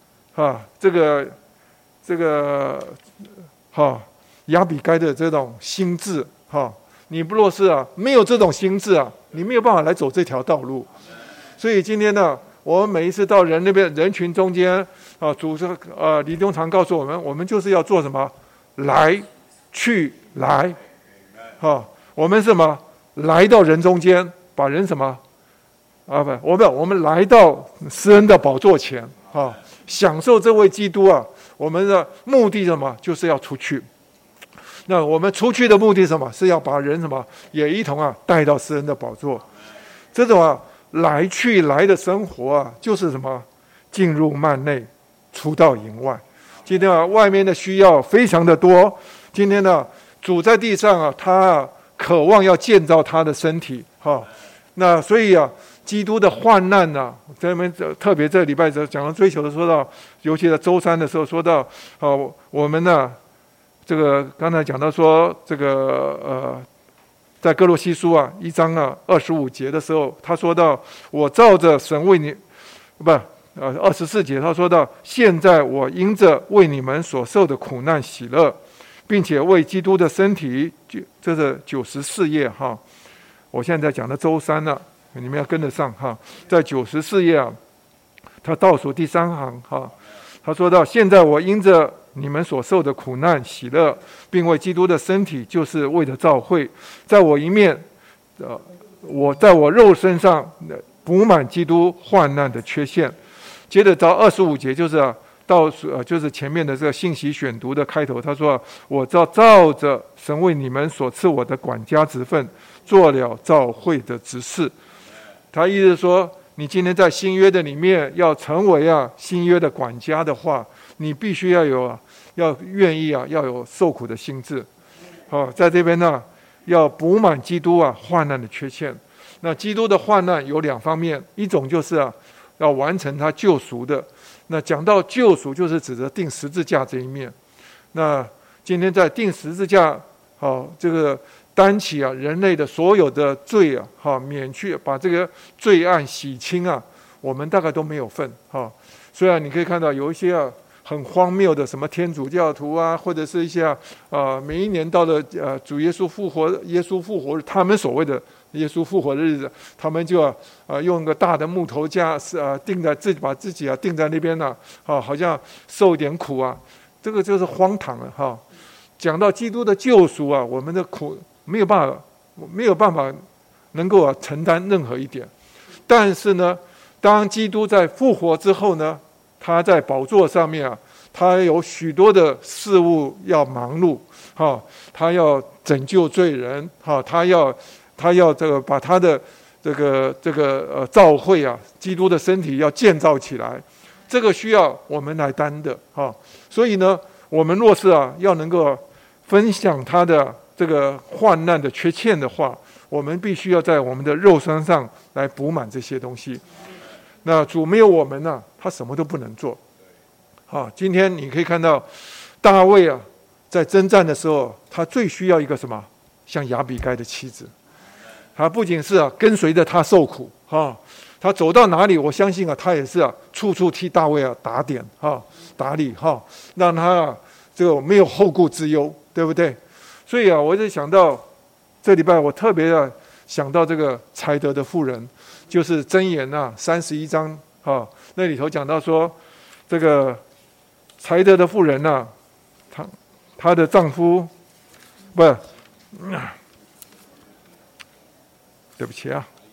亚比该的这种心智你不若是没有这种心智你没有办法来走这条道路。所以今天我们每一次到人群中间主李弟兄常告诉我们，我们就是要做什么？来去来我们是什么？来到人中间，把人什么我们来到施恩的宝座前享受这位基督我们的目的是什么？就是要出去。那我们出去的目的是什么？是要把人什么也一同带到施恩的宝座。这种来去来的生活就是什么？进入幔内，出到营外。今天外面的需要非常的多。今天主在地上他渴望要建造他的身体那所以基督的患难在我们特别这个礼拜讲到追求的，说到尤其在周三的时候说到我们这个刚才讲到说这个在哥罗西书1章25节的时候，他说到我照着神为你24节他说到，现在我因着为你们所受的苦难喜乐，并且为基督的身体，这是94页我现在讲的周三了，你们要跟得上在94页他倒数第3行他说到，现在我因着你们所受的苦难喜乐，并为基督的身体，就是为了召会，在我一面我在我肉身上补满基督患难的缺陷。接着到25节，就是就是前面的这个信息选读的开头，他说我照着神为你们所赐我的管家职分，做了召会的执事。他意思说， 你今天在新约的里面要成为新约的管家的话，你必须要愿意要有受苦的心志。在这边呢，要补满基督患难的缺陷。那基督的患难有两方面，一种就是要完成他救赎的。那讲到救赎，就是指着钉十字架这一面。那今天在钉十字架，这个担起人类的所有的罪免去把这个罪案洗清我们大概都没有份虽然你可以看到有一些很荒谬的什么天主教徒或者是一些每一年到了主耶稣复活日，他们所谓的耶稣复活的日子，他们就用个大的木头架钉在把自己钉在那边好像受一点苦这个就是荒唐了讲到基督的救赎我们的苦没有办法能够承担任何一点。但是呢，当基督在复活之后呢，他在宝座上面他有许多的事物要忙碌他要拯救罪人他要这个把他的这个教会基督的身体要建造起来，这个需要我们来担的所以呢，我们若是要能够分享他的这个患难的缺欠的话，我们必须要在我们的肉身上来补满这些东西。那主没有我们他什么都不能做今天你可以看到大卫在征战的时候，他最需要一个什么？像亚比该的妻子。他不仅是跟随着他受苦他走到哪里，我相信他也是处处替大卫打点打理让他这个没有后顾之忧，对不对？所以我就想到这礼拜我特别想到这个才德的妇人，就是箴言31章那里头讲到说，这个才德的妇人她的丈夫对不起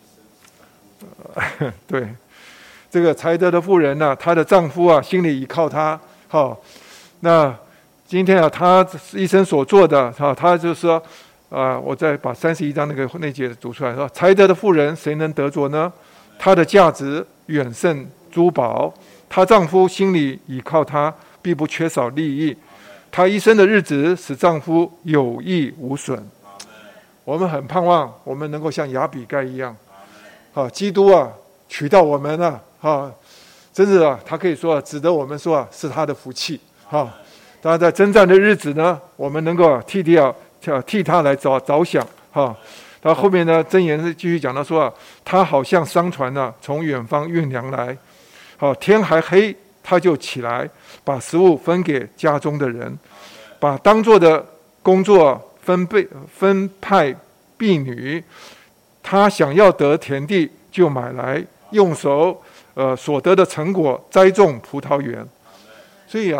对，这个才德的妇人她的丈夫心里依靠她那今天她一生所做的她就说我再把31章那节读出来说，才德的妇人谁能得着呢？她的价值远胜珠宝，她丈夫心里倚靠她，必不缺少利益。她一生的日子使丈夫有益无损。我们很盼望我们能够像亚比该一样基督娶到我们真是他可以说指得我们说是他的福气当然在征战的日子呢，我们能够替他来着想到后面呢，箴言是继续讲到说他好像商船从远方运粮来天还黑他就起来，把食物分给家中的人，把当做的工作分派婢女，他想要得田地就买来，用手所得的成果栽种葡萄园。所以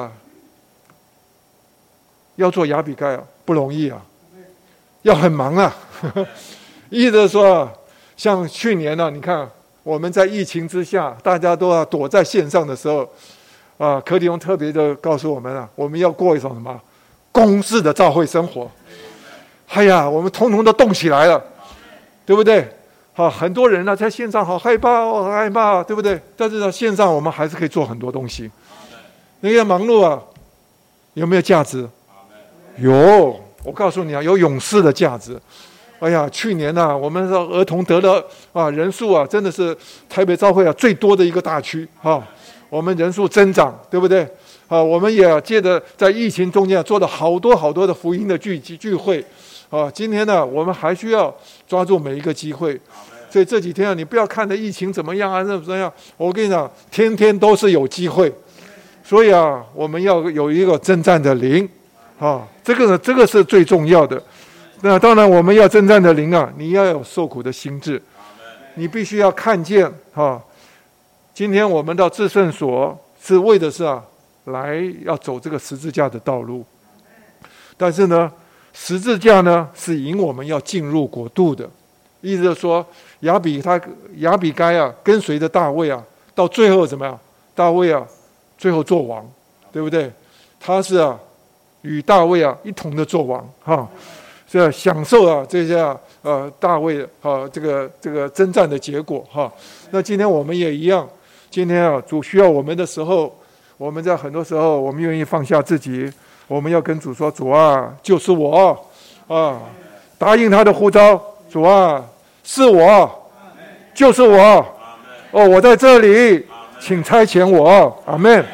要做亚比该不容易要很忙意思说像去年你看我们在疫情之下，大家都躲在线上的时候柯弟兄特别的告诉我们我们要过一种什么公式的教会生活。我们通通都动起来了，对不对？很多人在线上好害怕好害怕，对不对？但是在线上我们还是可以做很多东西。那些忙碌有没有价值？有，我告诉你有勇士的价值。去年我们的儿童得了人数真的是台北教会最多的一个大区我们人数增长，对不对？我们也借着在疫情中间做了好多好多的福音的聚会今天我们还需要抓住每一个机会。所以这几天你不要看的疫情怎么样怎么样，我跟你讲，天天都是有机会。所以我们要有一个征战的灵这个是最重要的。那当然我们要征战的灵你要有受苦的心志，你必须要看见今天我们到至圣所是为的是来要走这个十字架的道路，但是呢十字架呢是引我们要进入国度的。意思是说亚比该跟随着大卫到最后怎么样？大卫最后做王，对不对？他是与大卫一同的做王这享受这些大卫这个征战的结果那今天我们也一样，今天主需要我们的时候，我们在很多时候我们愿意放下自己，我们要跟主说：主啊，就是我答应他的呼召，主啊，是我，就是我我在这里，请差遣我。阿们。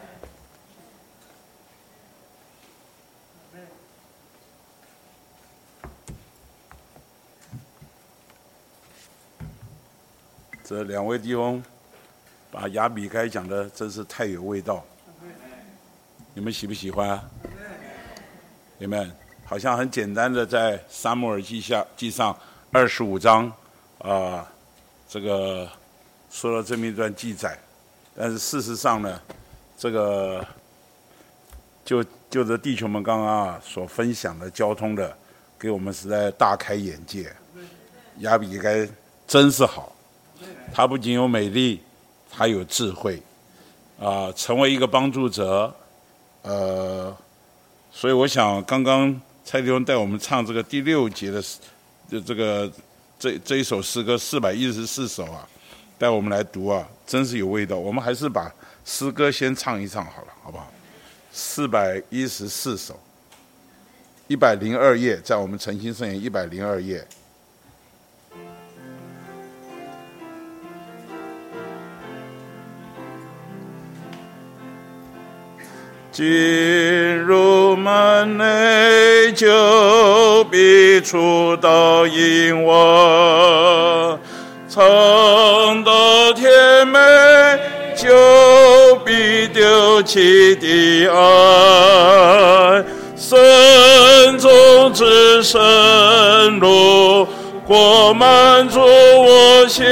这两位弟兄把亚比该讲的真是太有味道，你们喜不喜欢？你们好像很简单的在撒母耳记上25章这个说了这么一段记载，但是事实上呢，这个就着弟兄们刚刚所分享的交通的，给我们实在大开眼界。亚比该真是好，他不仅有美丽，他有智慧成为一个帮助者所以我想刚刚蔡弟兄带我们唱这个第6节的这一首诗歌414首带我们来读真是有味道。我们还是把诗歌先唱一唱好了，好不好？414首，102页，在我们诚心圣言102页。进入门内，就必触到引我；尝到甜美，就必丢弃的爱。深中之深入，过满足我心。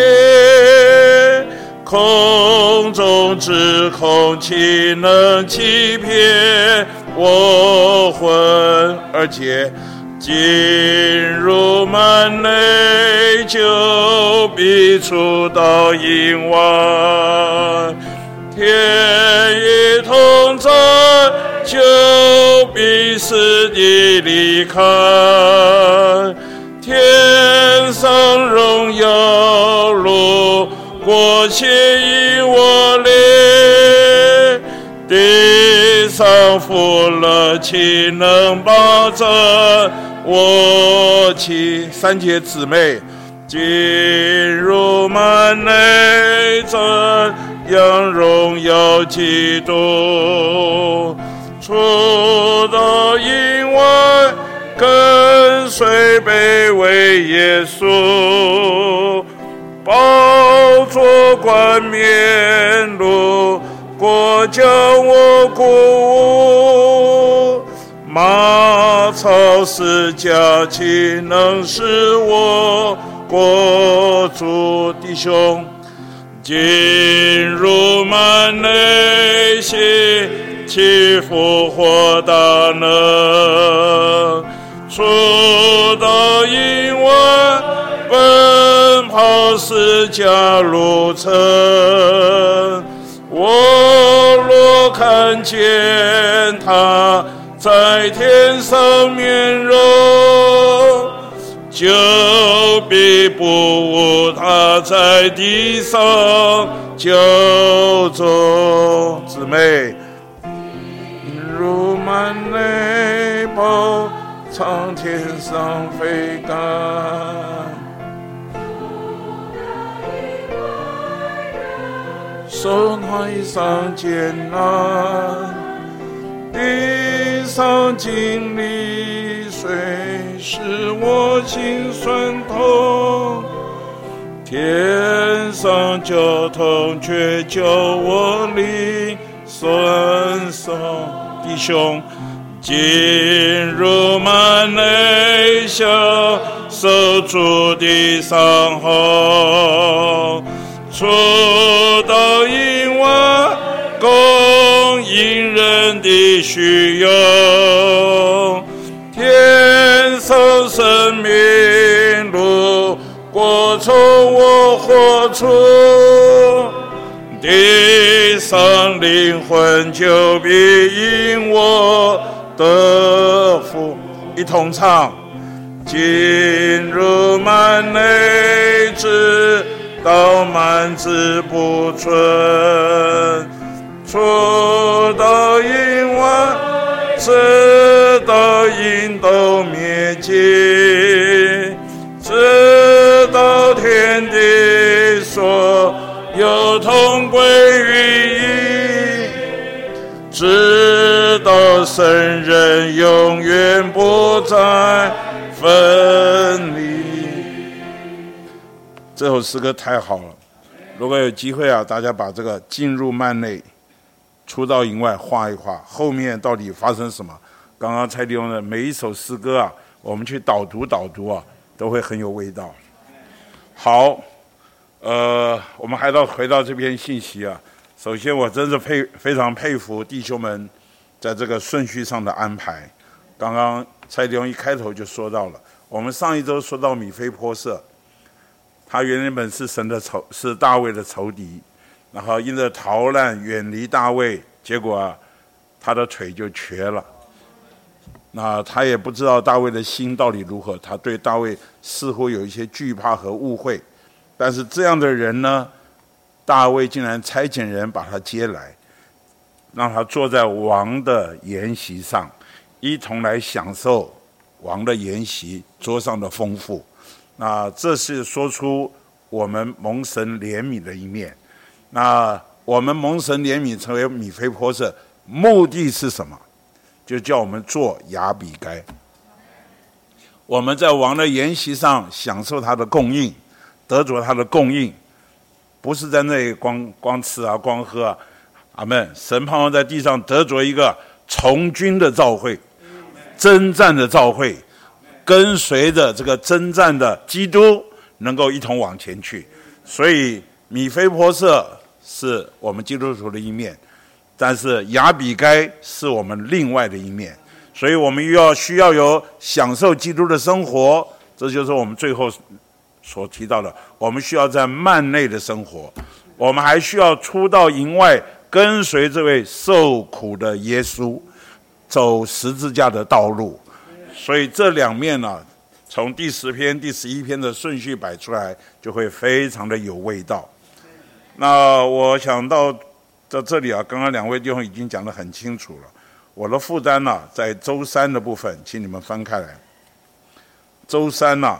空中之空气能欺骗我魂，2节，进入门内，就必触到引外。天意同在，就必使你离开。天上荣耀路过牵引我灵，地上福乐岂能保证我妻？3节姊妹，进入门内，怎样荣耀基督？出到营外，跟随卑微耶稣。宝座冠冕路过，将我鼓舞。马槽石架岂能使我过主？弟兄，进入门内，心起复活大能，出到营外，奔跑十架路程。我若看见他在天上面容，就必不无他在地上救助。姊妹，入门内跑，苍天上飞赶。受海上艰难，地上经历水，使我心酸痛。天上交通却叫我灵酸痛。弟兄，进入门内，享受主的赏候。出到营外，供应人的需要。天上生命路过，从我活出。地上灵魂就必因我得福。一同唱， 进入幔内，直到幔子不存，出到营外，直到营都灭尽，直到天地所有同归于一，直到圣人永远不再分离。这首诗歌太好了，如果有机会啊，大家把这个进入幔内出到营外画一画，后面到底发生什么？刚刚蔡弟兄的每一首诗歌啊，我们去导读啊，都会很有味道。好，我们还要回到这篇信息啊。首先，我真是非常佩服弟兄们在这个顺序上的安排。刚刚蔡弟兄一开头就说到了，我们上一周说到米非波设，他原本是大卫的仇敌，然后因着逃难远离大卫，结果啊，他的腿就瘸了。那他也不知道大卫的心到底如何，他对大卫似乎有一些惧怕和误会。但是这样的人呢，大卫竟然差遣人把他接来，让他坐在王的筵席上，一同来享受王的筵席桌上的丰富。那这是说出我们蒙神怜悯的一面。那我们蒙神怜悯成为米非波设，目的是什么？就叫我们做亚比该。我们在王的筵席上享受他的供应，得着他的供应，不是在那里光吃啊光喝啊。阿们。神盼望在地上得着一个从军的召会，征战的召会，跟随着这个征战的基督能够一同往前去。所以米非波设是我们基督徒的一面，但是亚比该是我们另外的一面。所以我们需要有享受基督的生活，这就是我们最后所提到的，我们需要在幔内的生活，我们还需要出到营外，跟随这位受苦的耶稣，走十字架的道路。所以这两面呢，从第10篇、第11篇的顺序摆出来，就会非常的有味道。那我想到这里啊，刚刚两位弟兄已经讲得很清楚了。我的负担呢，在周3的部分，请你们翻开来。周3呢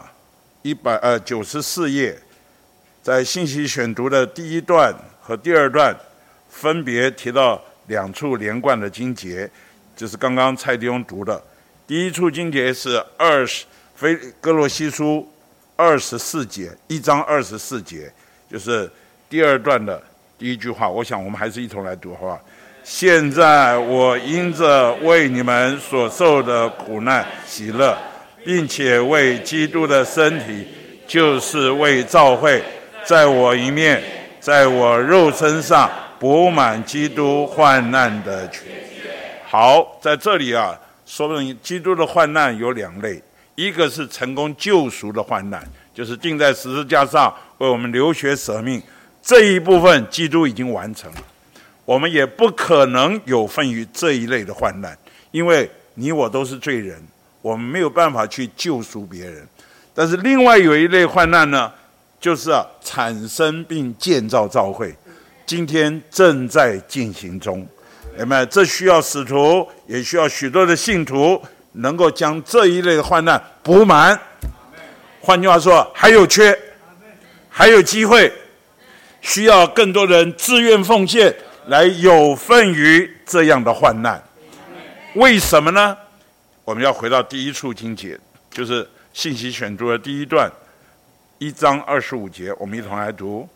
，194页，在信息选读的第1段和第2段，分别提到2处连贯的经节，就是刚刚蔡弟兄读的。第一处经节是哥罗西书24节，1章24节，就是第2段的第一句话。我想我们还是一同来读好吧。现在我因着为你们所受的苦难喜乐，并且为基督的身体，就是为教会，在我一面，在我肉身上补满基督患难的权。好，在这里啊，说明基督的患难有2类，一个是成功救赎的患难，就是钉在十字架上为我们流血舍命，这一部分基督已经完成了。我们也不可能有份于这一类的患难，因为你我都是罪人，我们没有办法去救赎别人。但是另外有一类患难呢，就是产生并建造教会，今天正在进行中。这需要使徒，也需要许多的信徒能够将这一类的患难补满。换句话说，还有缺，还有机会，需要更多人自愿奉献，来有份于这样的患难。为什么呢？我们要回到第一处经节，就是信息选读的第1段，1章25节，我们一同来读。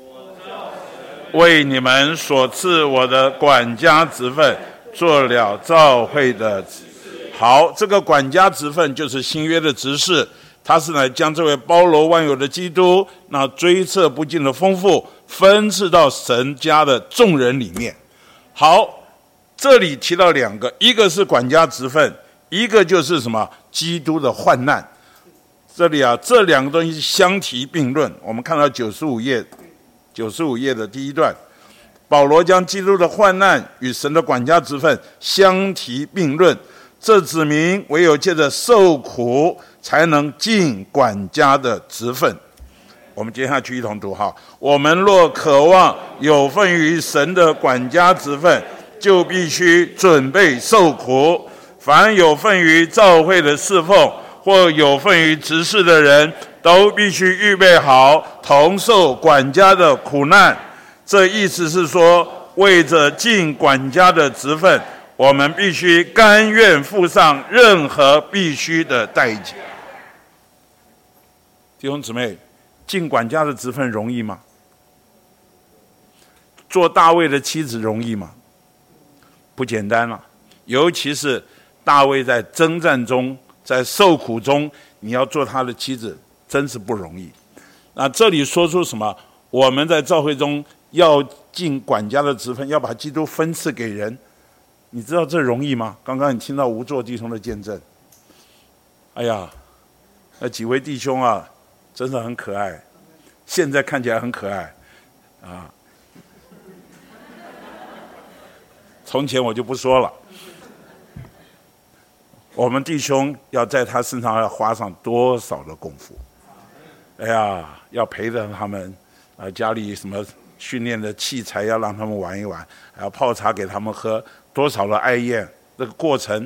为你们所赐我的管家职分，做了教会的执事。好，这个管家职分就是新约的执事，他是来将这位包罗万有的基督，那追测不尽的丰富，分赐到神家的众人里面。好，这里提到2个，一个是管家职分，一个就是什么？基督的患难。这里这2个东西相提并论。我们看到95页的第1段，保罗将基督的患难与神的管家职分相提并论， 这指明唯有借着受苦，才能尽管家的职分。我们接下去一同读哈。我们若渴望有份于神的管家职分，就必须准备受苦。凡有份于教会的侍奉，或有份于执事的人，都必须预备好同受管家的苦难。这意思是说，为着尽管家的职分，我们必须甘愿付上任何必须的代价。弟兄姊妹，尽管家的职分容易吗？做大卫的妻子容易吗？不简单了。尤其是大卫在征战中，在受苦中，你要做他的妻子，真是不容易。那这里说出什么？我们在教会中要尽管家的职分，要把基督分赐给人。你知道这容易吗？刚刚你听到无座弟兄的见证，哎呀，那几位弟兄啊，真的很可爱，现在看起来很可爱啊。从前我就不说了。我们弟兄要在他身上要花上多少的功夫？哎呀，要陪着他们家里什么训练的器材要让他们玩一玩，还要泡茶给他们喝，多少的爱宴，这个过程，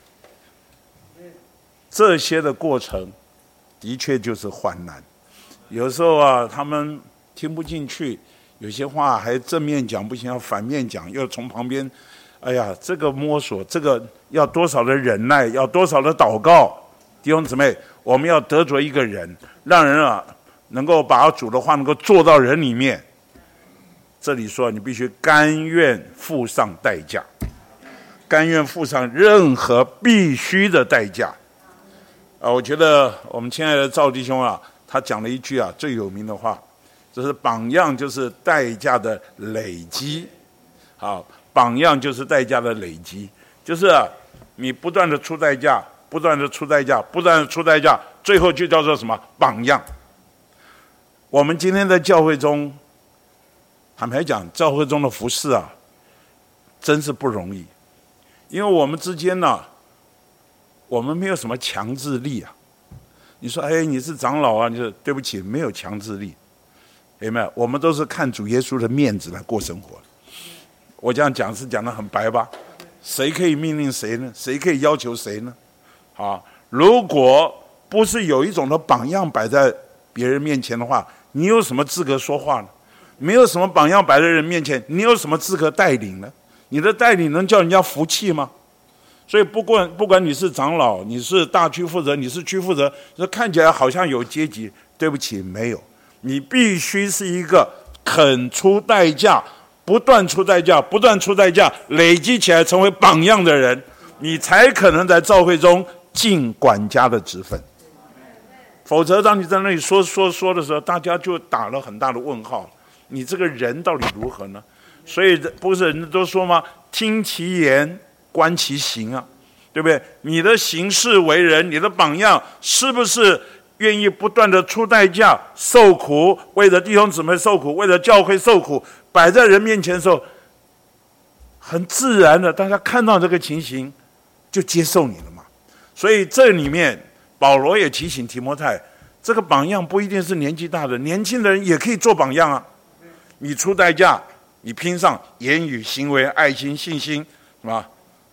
这些的过程的确就是患难。有时候啊，他们听不进去，有些话还正面讲不行，要反面讲，又从旁边，哎呀，这个摸索，这个要多少的忍耐，要多少的祷告。弟兄姊妹，我们要得着一个人，让人啊能够把主的话能够做到人里面。这里说，你必须甘愿付上代价，甘愿付上任何必须的代价。我觉得我们亲爱的赵弟兄啊，他讲了一句啊最有名的话，就是榜样就是代价的累积。好，榜样就是代价的累积，就是你不断的出代价，不断的出代价，不断的出代价，最后就叫做什么？榜样。我们今天在教会中，坦白讲，教会中的服事啊，真是不容易，因为我们之间呢，我们没有什么强制力啊。你说，哎，你是长老啊？你说对不起，没有强制力，有没有？我们都是看主耶稣的面子来过生活。我这样讲是讲得很白吧？谁可以命令谁呢？谁可以要求谁呢？啊，如果不是有一种的榜样摆在别人面前的话，你有什么资格说话呢？没有什么榜样摆在人面前，你有什么资格带领呢？你的带领能叫人家服气吗？所以不管你是长老，你是大区负责，你是区负责，看起来好像有阶级，对不起，没有。你必须是一个肯出代价，不断出代价，不断出代价，累积起来成为榜样的人，你才可能在教会中尽管家的职分。否则当你在那里说的时候，大家就打了很大的问号，你这个人到底如何呢？所以不是人都说吗？听其言观其行啊，对不对？你的行事为人，你的榜样是不是愿意不断的出代价受苦，为了弟兄姊妹受苦，为了教会受苦，摆在人面前的时候，很自然的大家看到这个情形就接受你了嘛。所以这里面保罗也提醒提摩太，这个榜样不一定是年纪大的，年轻的人也可以做榜样啊。你出代价，你拼上言语行为爱心信心，是吧？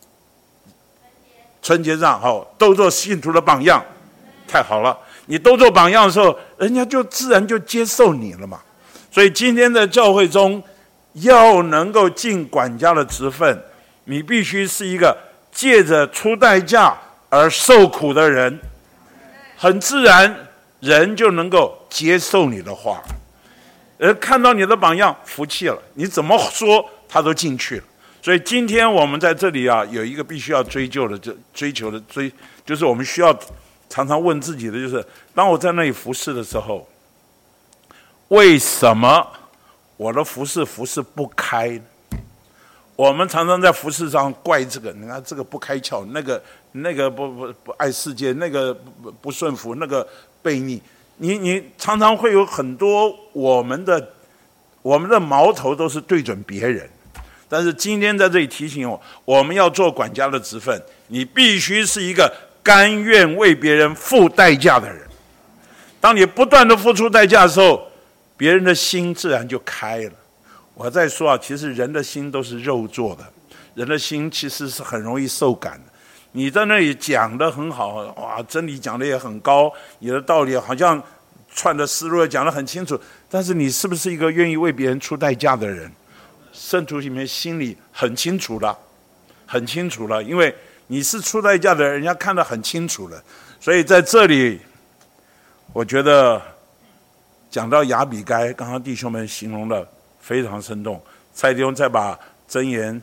春节上都做信徒的榜样，太好了。你都做榜样的时候，人家就自然就接受你了嘛。所以今天的教会中，要能够尽管家的职分，你必须是一个借着出代价而受苦的人，很自然人就能够接受你的话，人看到你的榜样服气了，你怎么说他都进去了。所以今天我们在这里啊，有一个必须要追求的，就是我们需要常常问自己的，就是当我在那里服侍的时候，为什么我的服侍不开呢？我们常常在服侍上怪这个，你看这个不开窍，那个不爱世界，那个不顺服，那个悖逆。你常常会有很多我们的矛头都是对准别人。 但是今天在这里提醒我们要做管家的职分，你必须是一个甘愿为别人付代价的人。当你不断的付出代价的时候，别人的心自然就开了。我在说其实人的心都是肉做的，人的心其实是很容易受感的。你在那里讲得很好，哇，真理讲得也很高，你的道理好像串的思路讲得很清楚，但是你是不是一个愿意为别人出代价的人？圣徒里面心里很清楚了，很清楚了，因为你是出代价的人，人家看得很清楚了。所以在这里，我觉得讲到亚比该，刚刚弟兄们形容的非常生动。蔡弟兄再把箴言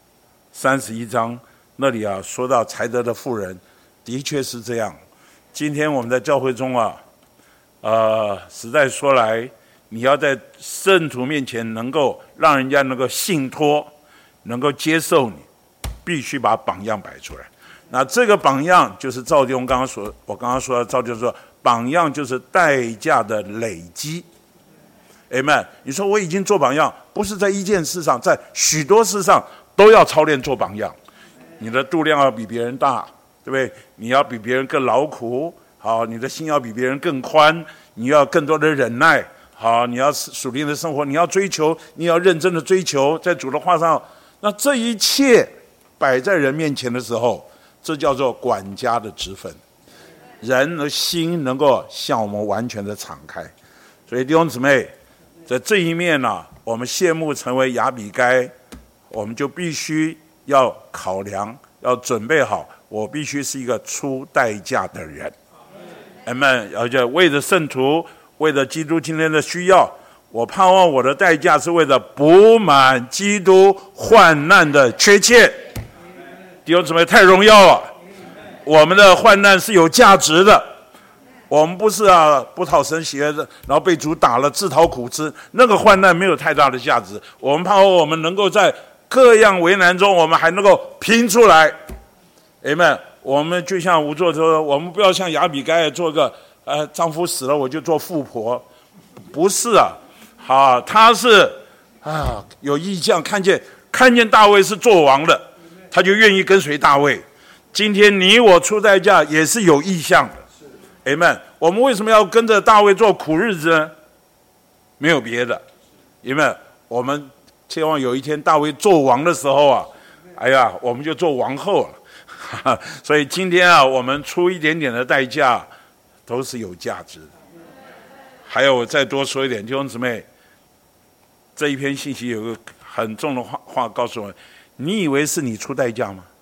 31章那里说到才德的妇人，的确是这样。今天我们在教会中实在说来，你要在圣徒面前能够让人家能够信托，能够接受你，必须把榜样摆出来。那这个榜样就是赵弟兄我刚刚说的，赵弟兄说榜样就是代价的累积。Amen。你说我已经做榜样，不是在一件事上，在许多事上都要操练做榜样。你的度量要比别人大，对不对？你要比别人更劳苦，好，你的心要比别人更宽，你要更多的忍耐，好，你要属灵的生活，你要追求，你要认真的追求，在主的话上，那这一切摆在人面前的时候，这叫做管家的职分。人的心能够向我们完全的敞开，所以弟兄姊妹，在这一面我们羡慕成为亚比该，我们就必须要考量，要准备好，我必须是一个出代价的人。Amen。而且为了圣徒，为了基督今天的需要，我盼望我的代价是为了补满基督患难的缺欠。弟兄姊妹，太荣耀了！我们的患难是有价值的，我们不是不讨神喜悦的，然后被主打了自讨苦吃，那个患难没有太大的价值。我们盼望我们能够在各样为难中，我们还能够拼出来。Amen。我们就像吴作说，我们不要像亚比该做个丈夫死了我就做富婆，不是他是有意向，看见大卫是做王的，他就愿意跟随大卫。今天你我出代价也是有意向的。Amen。我们为什么要跟着大卫做苦日子呢？没有别的。Amen。我们希望有一天大卫做王的时候我们就做王后了。所以今天我们出一点点的代价都是有价值的。还有我再多说一点，弟兄姊妹，这一篇信息有个很重的话告诉我，你以为是你出代价吗？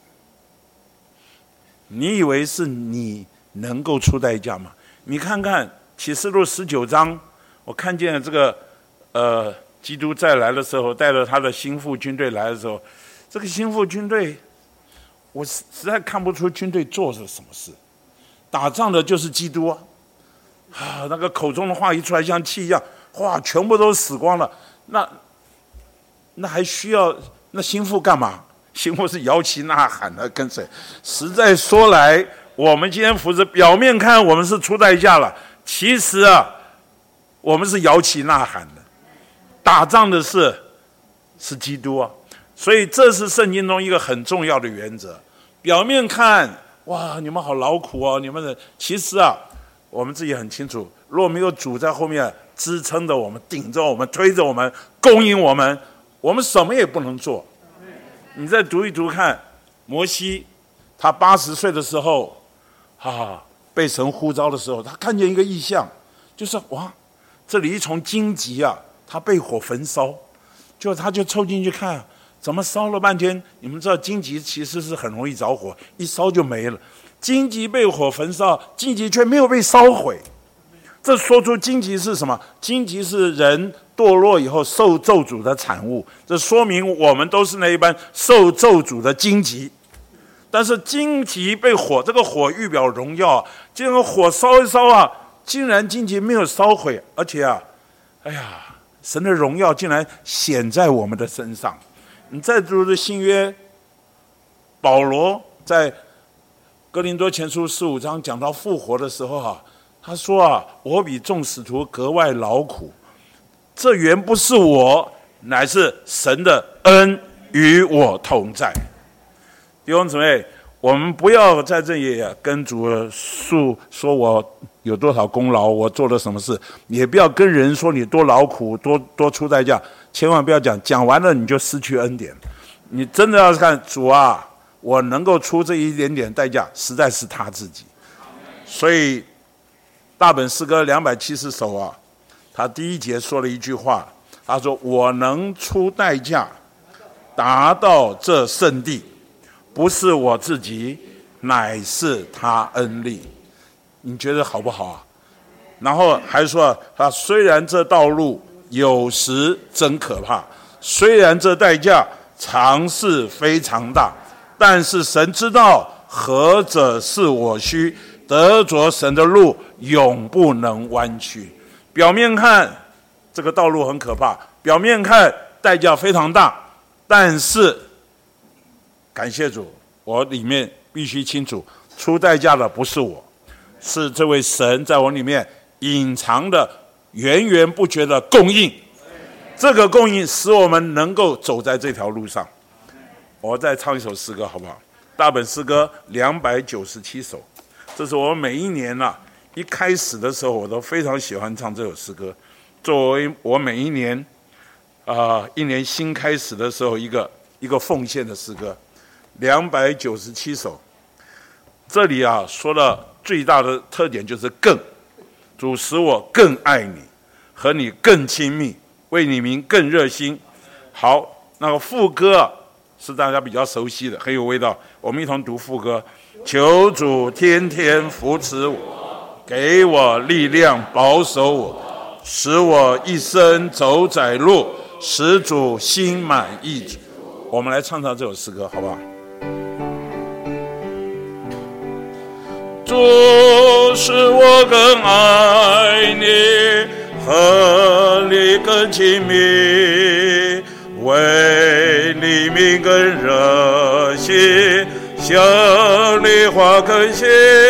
你以为是你能够出代价吗？你看看启示录19章，我看见了这个基督再来的时候，带着他的心腹军队来的时候，这个心腹军队，我实在看不出军队做了什么事。打仗的就是基督那个口中的话一出来像气一样，全部都死光了。那还需要那心腹干嘛？心腹是摇旗呐喊的跟随。实在说来，我们今天服侍，表面看我们是出代价了，其实我们是摇旗呐喊的。打仗的是基督所以这是圣经中一个很重要的原则。表面看，你们好劳苦你们的，其实我们自己很清楚，若没有主在后面支撑着我们，顶着我们，推着我们，供应我们，我们什么也不能做。你再读一读看，摩西他80岁的时候被神呼召的时候，他看见一个异象，就是这里一丛荆棘他被火焚烧，他就凑进去看，怎么烧了半天？你们知道荆棘其实是很容易着火，一烧就没了。荆棘被火焚烧，荆棘却没有被烧毁。这说出荆棘是什么？荆棘是人堕落以后受咒诅的产物，这说明我们都是那一般受咒诅的荆棘。但是荆棘被火，这个火预表荣耀，这个火烧一烧竟然荆棘没有烧毁，而且神的荣耀竟然显在我们的身上。你再读的新约，保罗在哥林多前书15章讲到复活的时候他说我比众使徒格外劳苦，这原不是我， 乃是神的恩与我同在。弟兄姊妹，我们不要在这里跟主诉说我有多少功劳，我做了什么事，也不要跟人说你多劳苦，多出代价，千万不要讲完了你就失去恩典。你真的要看主啊，我能够出这一点点代价，实在是他自己。所以大本诗歌270首啊，他第1节说了一句话，他说我能出代价达到这圣地，不是我自己，乃是他恩力。你觉得好不好啊？然后还说虽然这道路有时真可怕，虽然这代价常是非常大，但是神知道何者是我需，得着神的路永不能弯曲。表面看这个道路很可怕，表面看代价非常大，但是感谢主，我里面必须清楚，出代价的不是我，是这位神在我里面隐藏的源源不绝的供应。这个供应使我们能够走在这条路上。我再唱一首诗歌好不好？大本诗歌297首，这是我每一年一开始的时候我都非常喜欢唱这首诗歌，作为我每一年一年新开始的时候一个奉献的诗歌。297首，这里说了最大的特点就是更，主使我更爱你，和你更亲密，为你名更热心。好，那个副歌是大家比较熟悉的，很有味道，我们一同读副歌。求主天天扶持我，给我力量保守我，使我一生走窄路，使主心满意足。我们来唱唱这首诗歌好不好？主使我更爱你，和你更亲密，为你名更热心，向你花更心，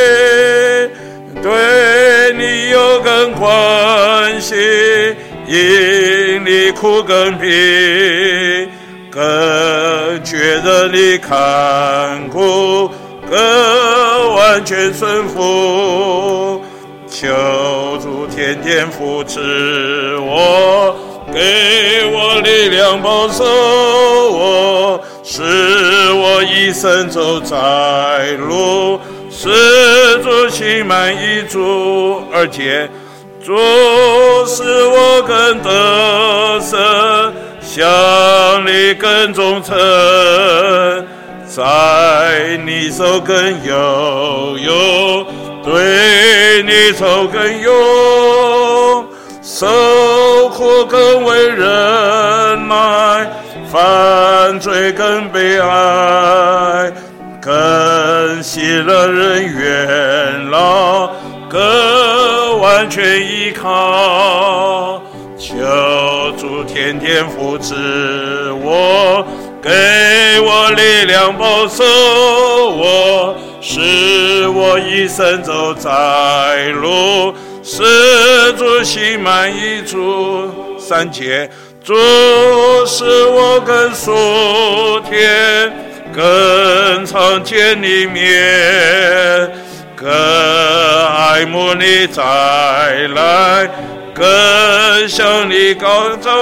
对你有更关心，因你苦更平，更觉得你看顾，更完全顺服。求主天天扶持我，给我力量保守我，使我一生走窄路，使主心满意足。2节，主使我更得胜，向你更忠诚，在你手更有用，对你手更勇，受苦更为忍耐，犯罪更悲哀，更喜乐人远老，更完全依靠。求主天天扶持我，给我力量保守我，使我一生走窄路，使主心满意足。3节，主使我更属天，更常见你面，更爱慕你再来，更向你高赞，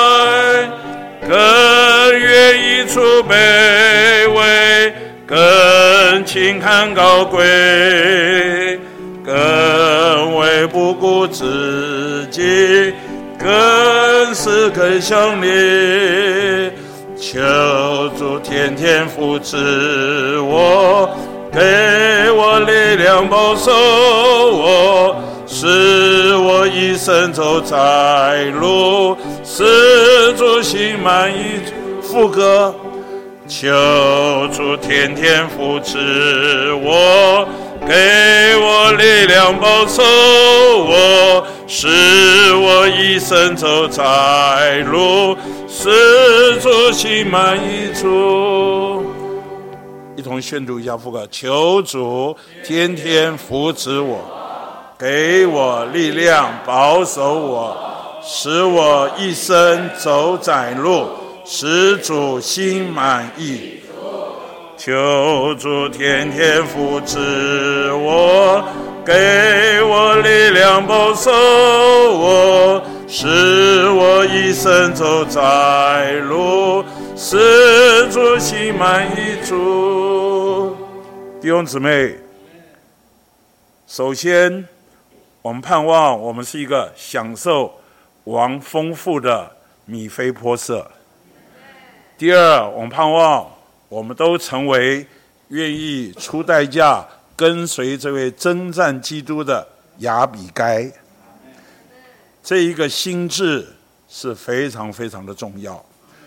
更愿意出卑微，更轻看高贵，更为不顾自己，更是更像你。求主天天扶持我，给我力量保守我，使我一生走窄路，使主心满意足。副歌，求主天天扶持我，给我力量保守我，使我一生走窄路，使主心满意足。一同宣读一下副歌，求主天天扶持我，给我力量保守我， 使我一生走窄路，使主心满意。求主天天扶持我，给我力量保守我，使我一生走窄路，使主心满意主。弟兄姊妹，首先我们盼望我们是一个享受王丰富的米非波设。第二，我们盼望我们都成为愿意出代价跟随这位征战基督的亚比该。这一个心志是非常非常的重要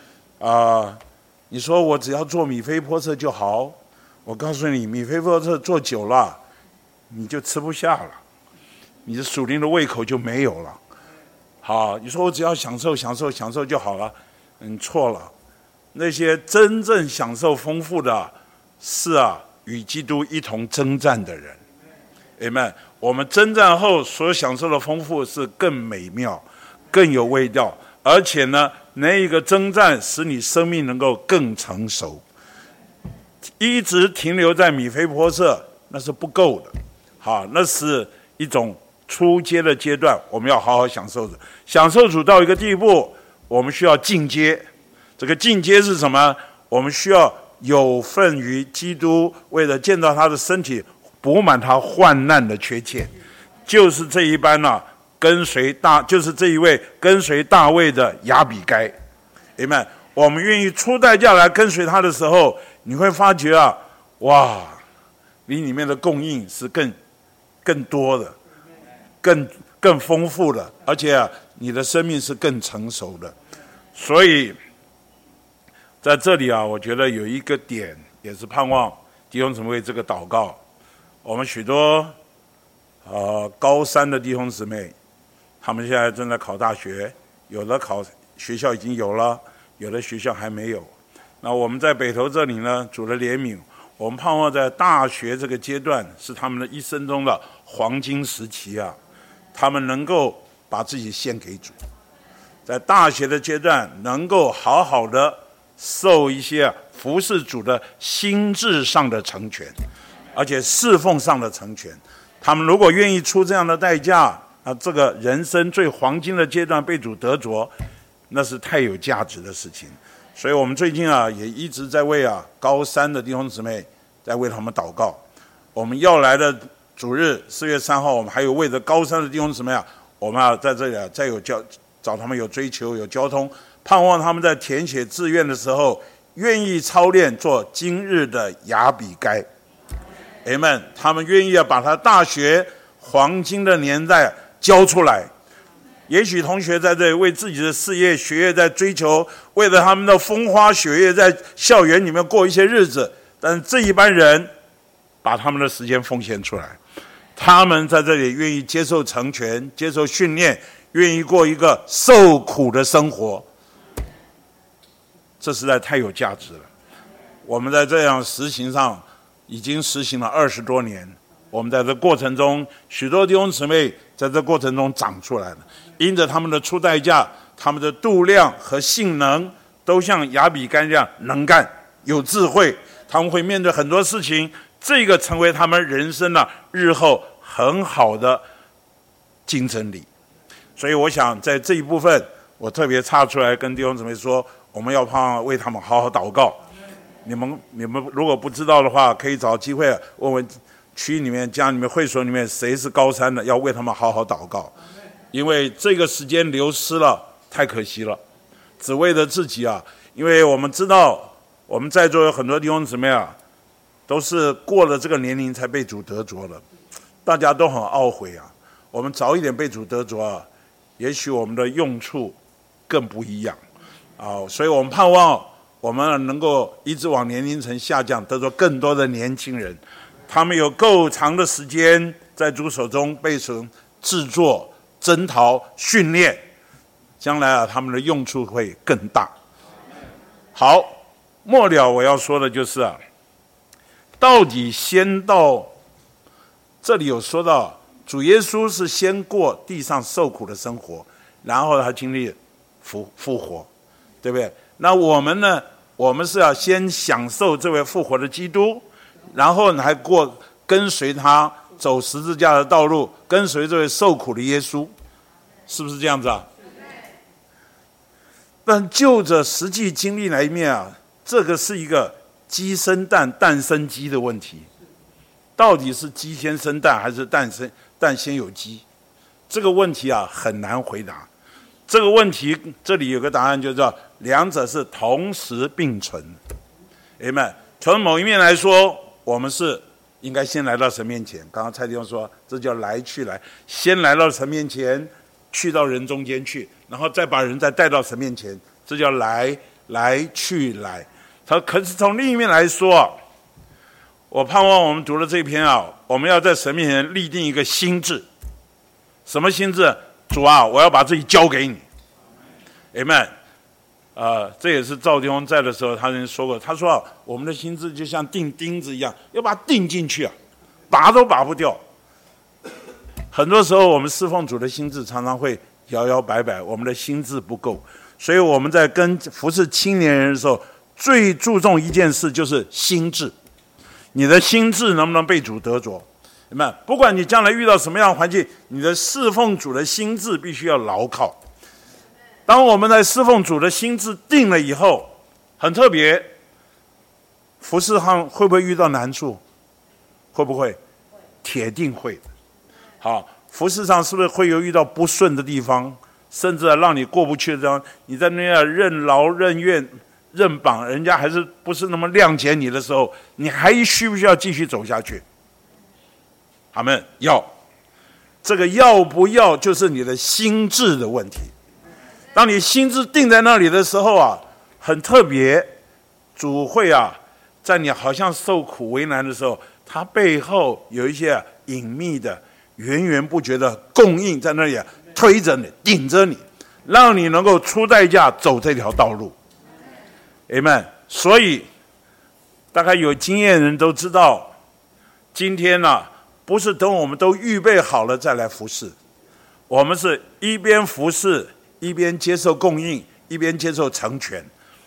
你说我只要做米非波设就好，我告诉你，米非波设做久了你就吃不下了，你的属灵的胃口就没有了。好，你说我只要享受就好了，你错了。那些真正享受丰富的是与基督一同征战的人。Amen。我们征战后所享受的丰富是更美妙，更有味道，而且呢，那一个征战使你生命能够更成熟。一直停留在米非波设那是不够的。好，那是一种初阶的阶段，我们要好好享受着。享受主到一个地步，我们需要进阶。这个进阶是什么？我们需要有份于基督，为了建造他的身体，补满他患难的缺欠。就是这一班就是这一位跟随大卫的亚比该。Amen。我们愿意出代价来跟随他的时候，你会发觉哇，你里面的供应是更多的，更丰富的，而且你的生命是更成熟的。所以在这里我觉得有一个点也是盼望弟兄姊妹为这个祷告。我们许多高三的弟兄姊妹，他们现在正在考大学，有的考学校已经有了，有的学校还没有。那我们在北投这里呢，主的怜悯，我们盼望在大学这个阶段是他们的一生中的黄金时期他们能够把自己献给主，在大学的阶段能够好好的受一些服侍主的心智上的成全，而且侍奉上的成全。他们如果愿意出这样的代价这个人生最黄金的阶段被主得着，那是太有价值的事情。所以我们最近也一直在为高三的弟兄姊妹在为他们祷告。我们要来的主日4月3号，我们还有为着高三的弟兄姊妹我们在这里再有找他们有追求有交通，盼望他们在填写志愿的时候愿意操练做今日的亚比该。Amen。他们愿意把他大学黄金的年代交出来。也许同学在这里为自己的事业学业在追求，为了他们的风花雪月在校园里面过一些日子，但是这一班人把他们的时间奉献出来，他们在这里愿意接受成全，接受训练，愿意过一个受苦的生活，这实在太有价值了。我们在这样实行上已经实行了20多年，我们在这过程中，许多弟兄姊妹在这过程中长出来了，因着他们的出代价，他们的度量和性能都像亚比该这样能干有智慧，他们会面对很多事情，这个成为他们人生日后很好的竞争力。所以我想在这一部分我特别插出来跟弟兄姊妹说，我们要为他们好好祷告。你们如果不知道的话，可以找机会问问区里面家里面会所里面谁是高三的，要为他们好好祷告。因为这个时间流失了太可惜了，只为了自己因为我们知道我们在座有很多弟兄姊妹都是过了这个年龄才被主得着的，大家都很懊悔我们早一点被主得着也许我们的用处更不一样所以我们盼望我们能够一直往年龄层下降，得着更多的年轻人，他们有够长的时间在主手中被神制作、征讨、训练，将来他们的用处会更大。好，末了我要说的就是到底先到这里有说到主耶稣是先过地上受苦的生活， 然后他经历复活，对不对？那我们呢？我们是要先享受这位复活的基督，然后还跟随他走十字架的道路，跟随这位受苦的耶稣，是不是这样子啊？但就着实际经历来一面啊，这个是一个鸡生蛋，蛋生鸡的问题。到底是鸡先生蛋，还是蛋先有鸡？这个问题啊很难回答。这个问题这里有个答案，就叫两者是同时并存。Amen。从某一面来说，我们是应该先来到神面前。刚刚蔡弟兄说，这叫来去来，先来到神面前，去到人中间去，然后再把人再带到神面前，这叫来去来。可是从另一面来说，我盼望我们读了这篇啊，我们要在神面前立定一个心志。什么心志？主啊，我要把自己交给你。Amen。这也是赵弟兄在的时候，他曾经说过，他说啊，我们的心志就像钉钉子一样，要把它钉进去啊，拔都拔不掉。很多时候我们侍奉主的心志常常会摇摇摆摆，我们的心志不够，所以我们在跟服侍青年人的时候，最注重一件事就是心志。你的心志能不能被主得着？不管你将来遇到什么样的环境，你的侍奉主的心志必须要牢靠。当我们在侍奉主的心志定了以后，很特别，服侍上会不会遇到难处？会不会？铁定会的。好，服侍上是不是会有遇到不顺的地方，甚至让你过不去的地方？你在那样任劳任怨任绑，人家还是不是那么谅解你的时候，你还需不需要继续走下去？阿们，要。这个要不要就是你的心志的问题。当你心志定在那里的时候啊，很特别，主会啊，在你好像受苦为难的时候，他背后有一些隐秘的源源不绝的供应在那里推着你顶着你，让你能够出代价走这条道路。Amen。所以大概有经验的人都知道，今天不是等我们都预备好了再来服侍，我们是一边服侍，一边接受供应，一边接受成全。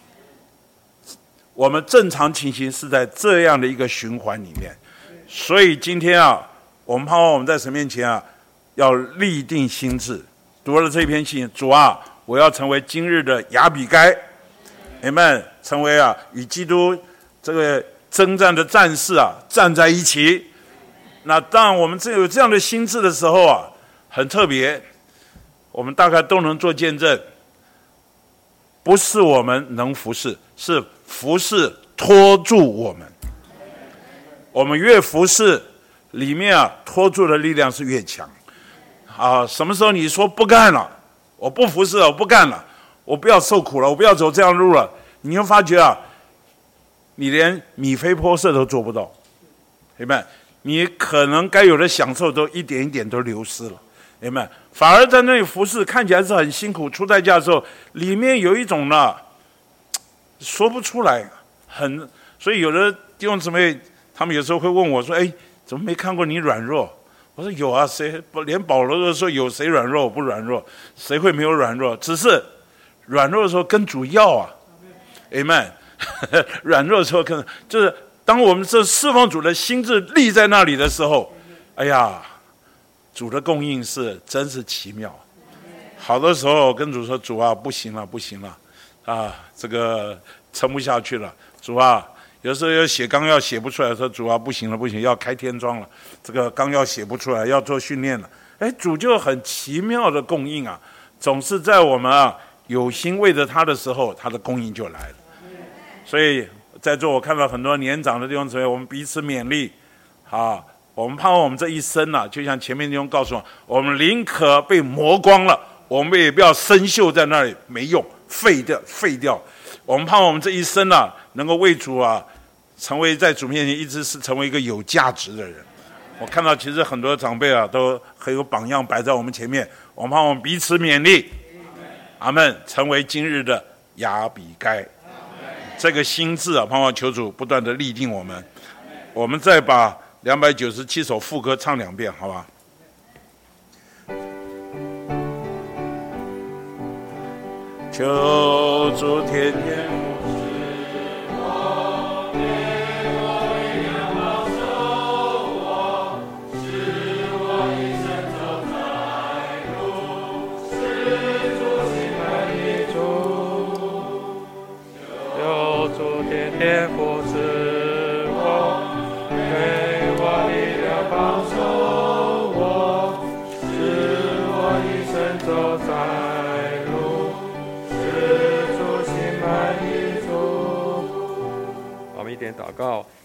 我们正常情形是在这样的一个循环里面。所以今天我们盼望我们在神面前要立定心志。读了这篇信，主啊，我要成为今日的亚比该，Amen，成为与基督这个征战的战士站在一起。那当我们有这样的心志的时候很特别，我们大概都能做见证，不是我们能服侍，是服侍拖住我们。我们越服侍，里面拖住的力量是越强。什么时候你说不干了，我不服侍了，我不干了，我不要受苦了，我不要走这样的路了，你会发觉你连米非波设都做不到。明白？你可能该有的享受都一点一点都流失了。明白？反而在那里服侍看起来是很辛苦，出代价的时候，里面有一种说不出来，所以有的弟兄姊妹他们有时候会问我说，怎么没看过你软弱？我说有啊，连保罗都说有谁软弱我不软弱，谁会没有软弱？只是软弱的时候跟主要Amen。软弱的时候就是当我们这侍奉主的心志立在那里的时候，哎呀，主的供应是真是奇妙。好多时候跟主说，主啊，不行了，不行了，这个撑不下去了，主啊。有时候要写纲要写不出来，说主啊，不行了，不行，要开天窗了，这个纲要写不出来，要做训练了。主就很奇妙的供应总是在我们有心为着他的时候，他的供应就来了。所以在座我看到很多年长的弟兄姊妹，我们彼此勉励我们盼望我们这一生就像前面弟兄告诉我们宁可被磨光了，我们也不要生锈在那里没用，废掉。我们盼望我们这一生能够为主成为在主面前一直是成为一个有价值的人。我看到其实很多长辈都很有榜样摆在我们前面，我们盼望我们彼此勉励，阿们，成为今日的亚比该。这个心志盼望求主不断的立定我们。我们再把297首副歌唱2遍，好吧？ 求主天天天扶持我，给我力量保守我，使我一生走在路，使主心满意足。我们一点祷告。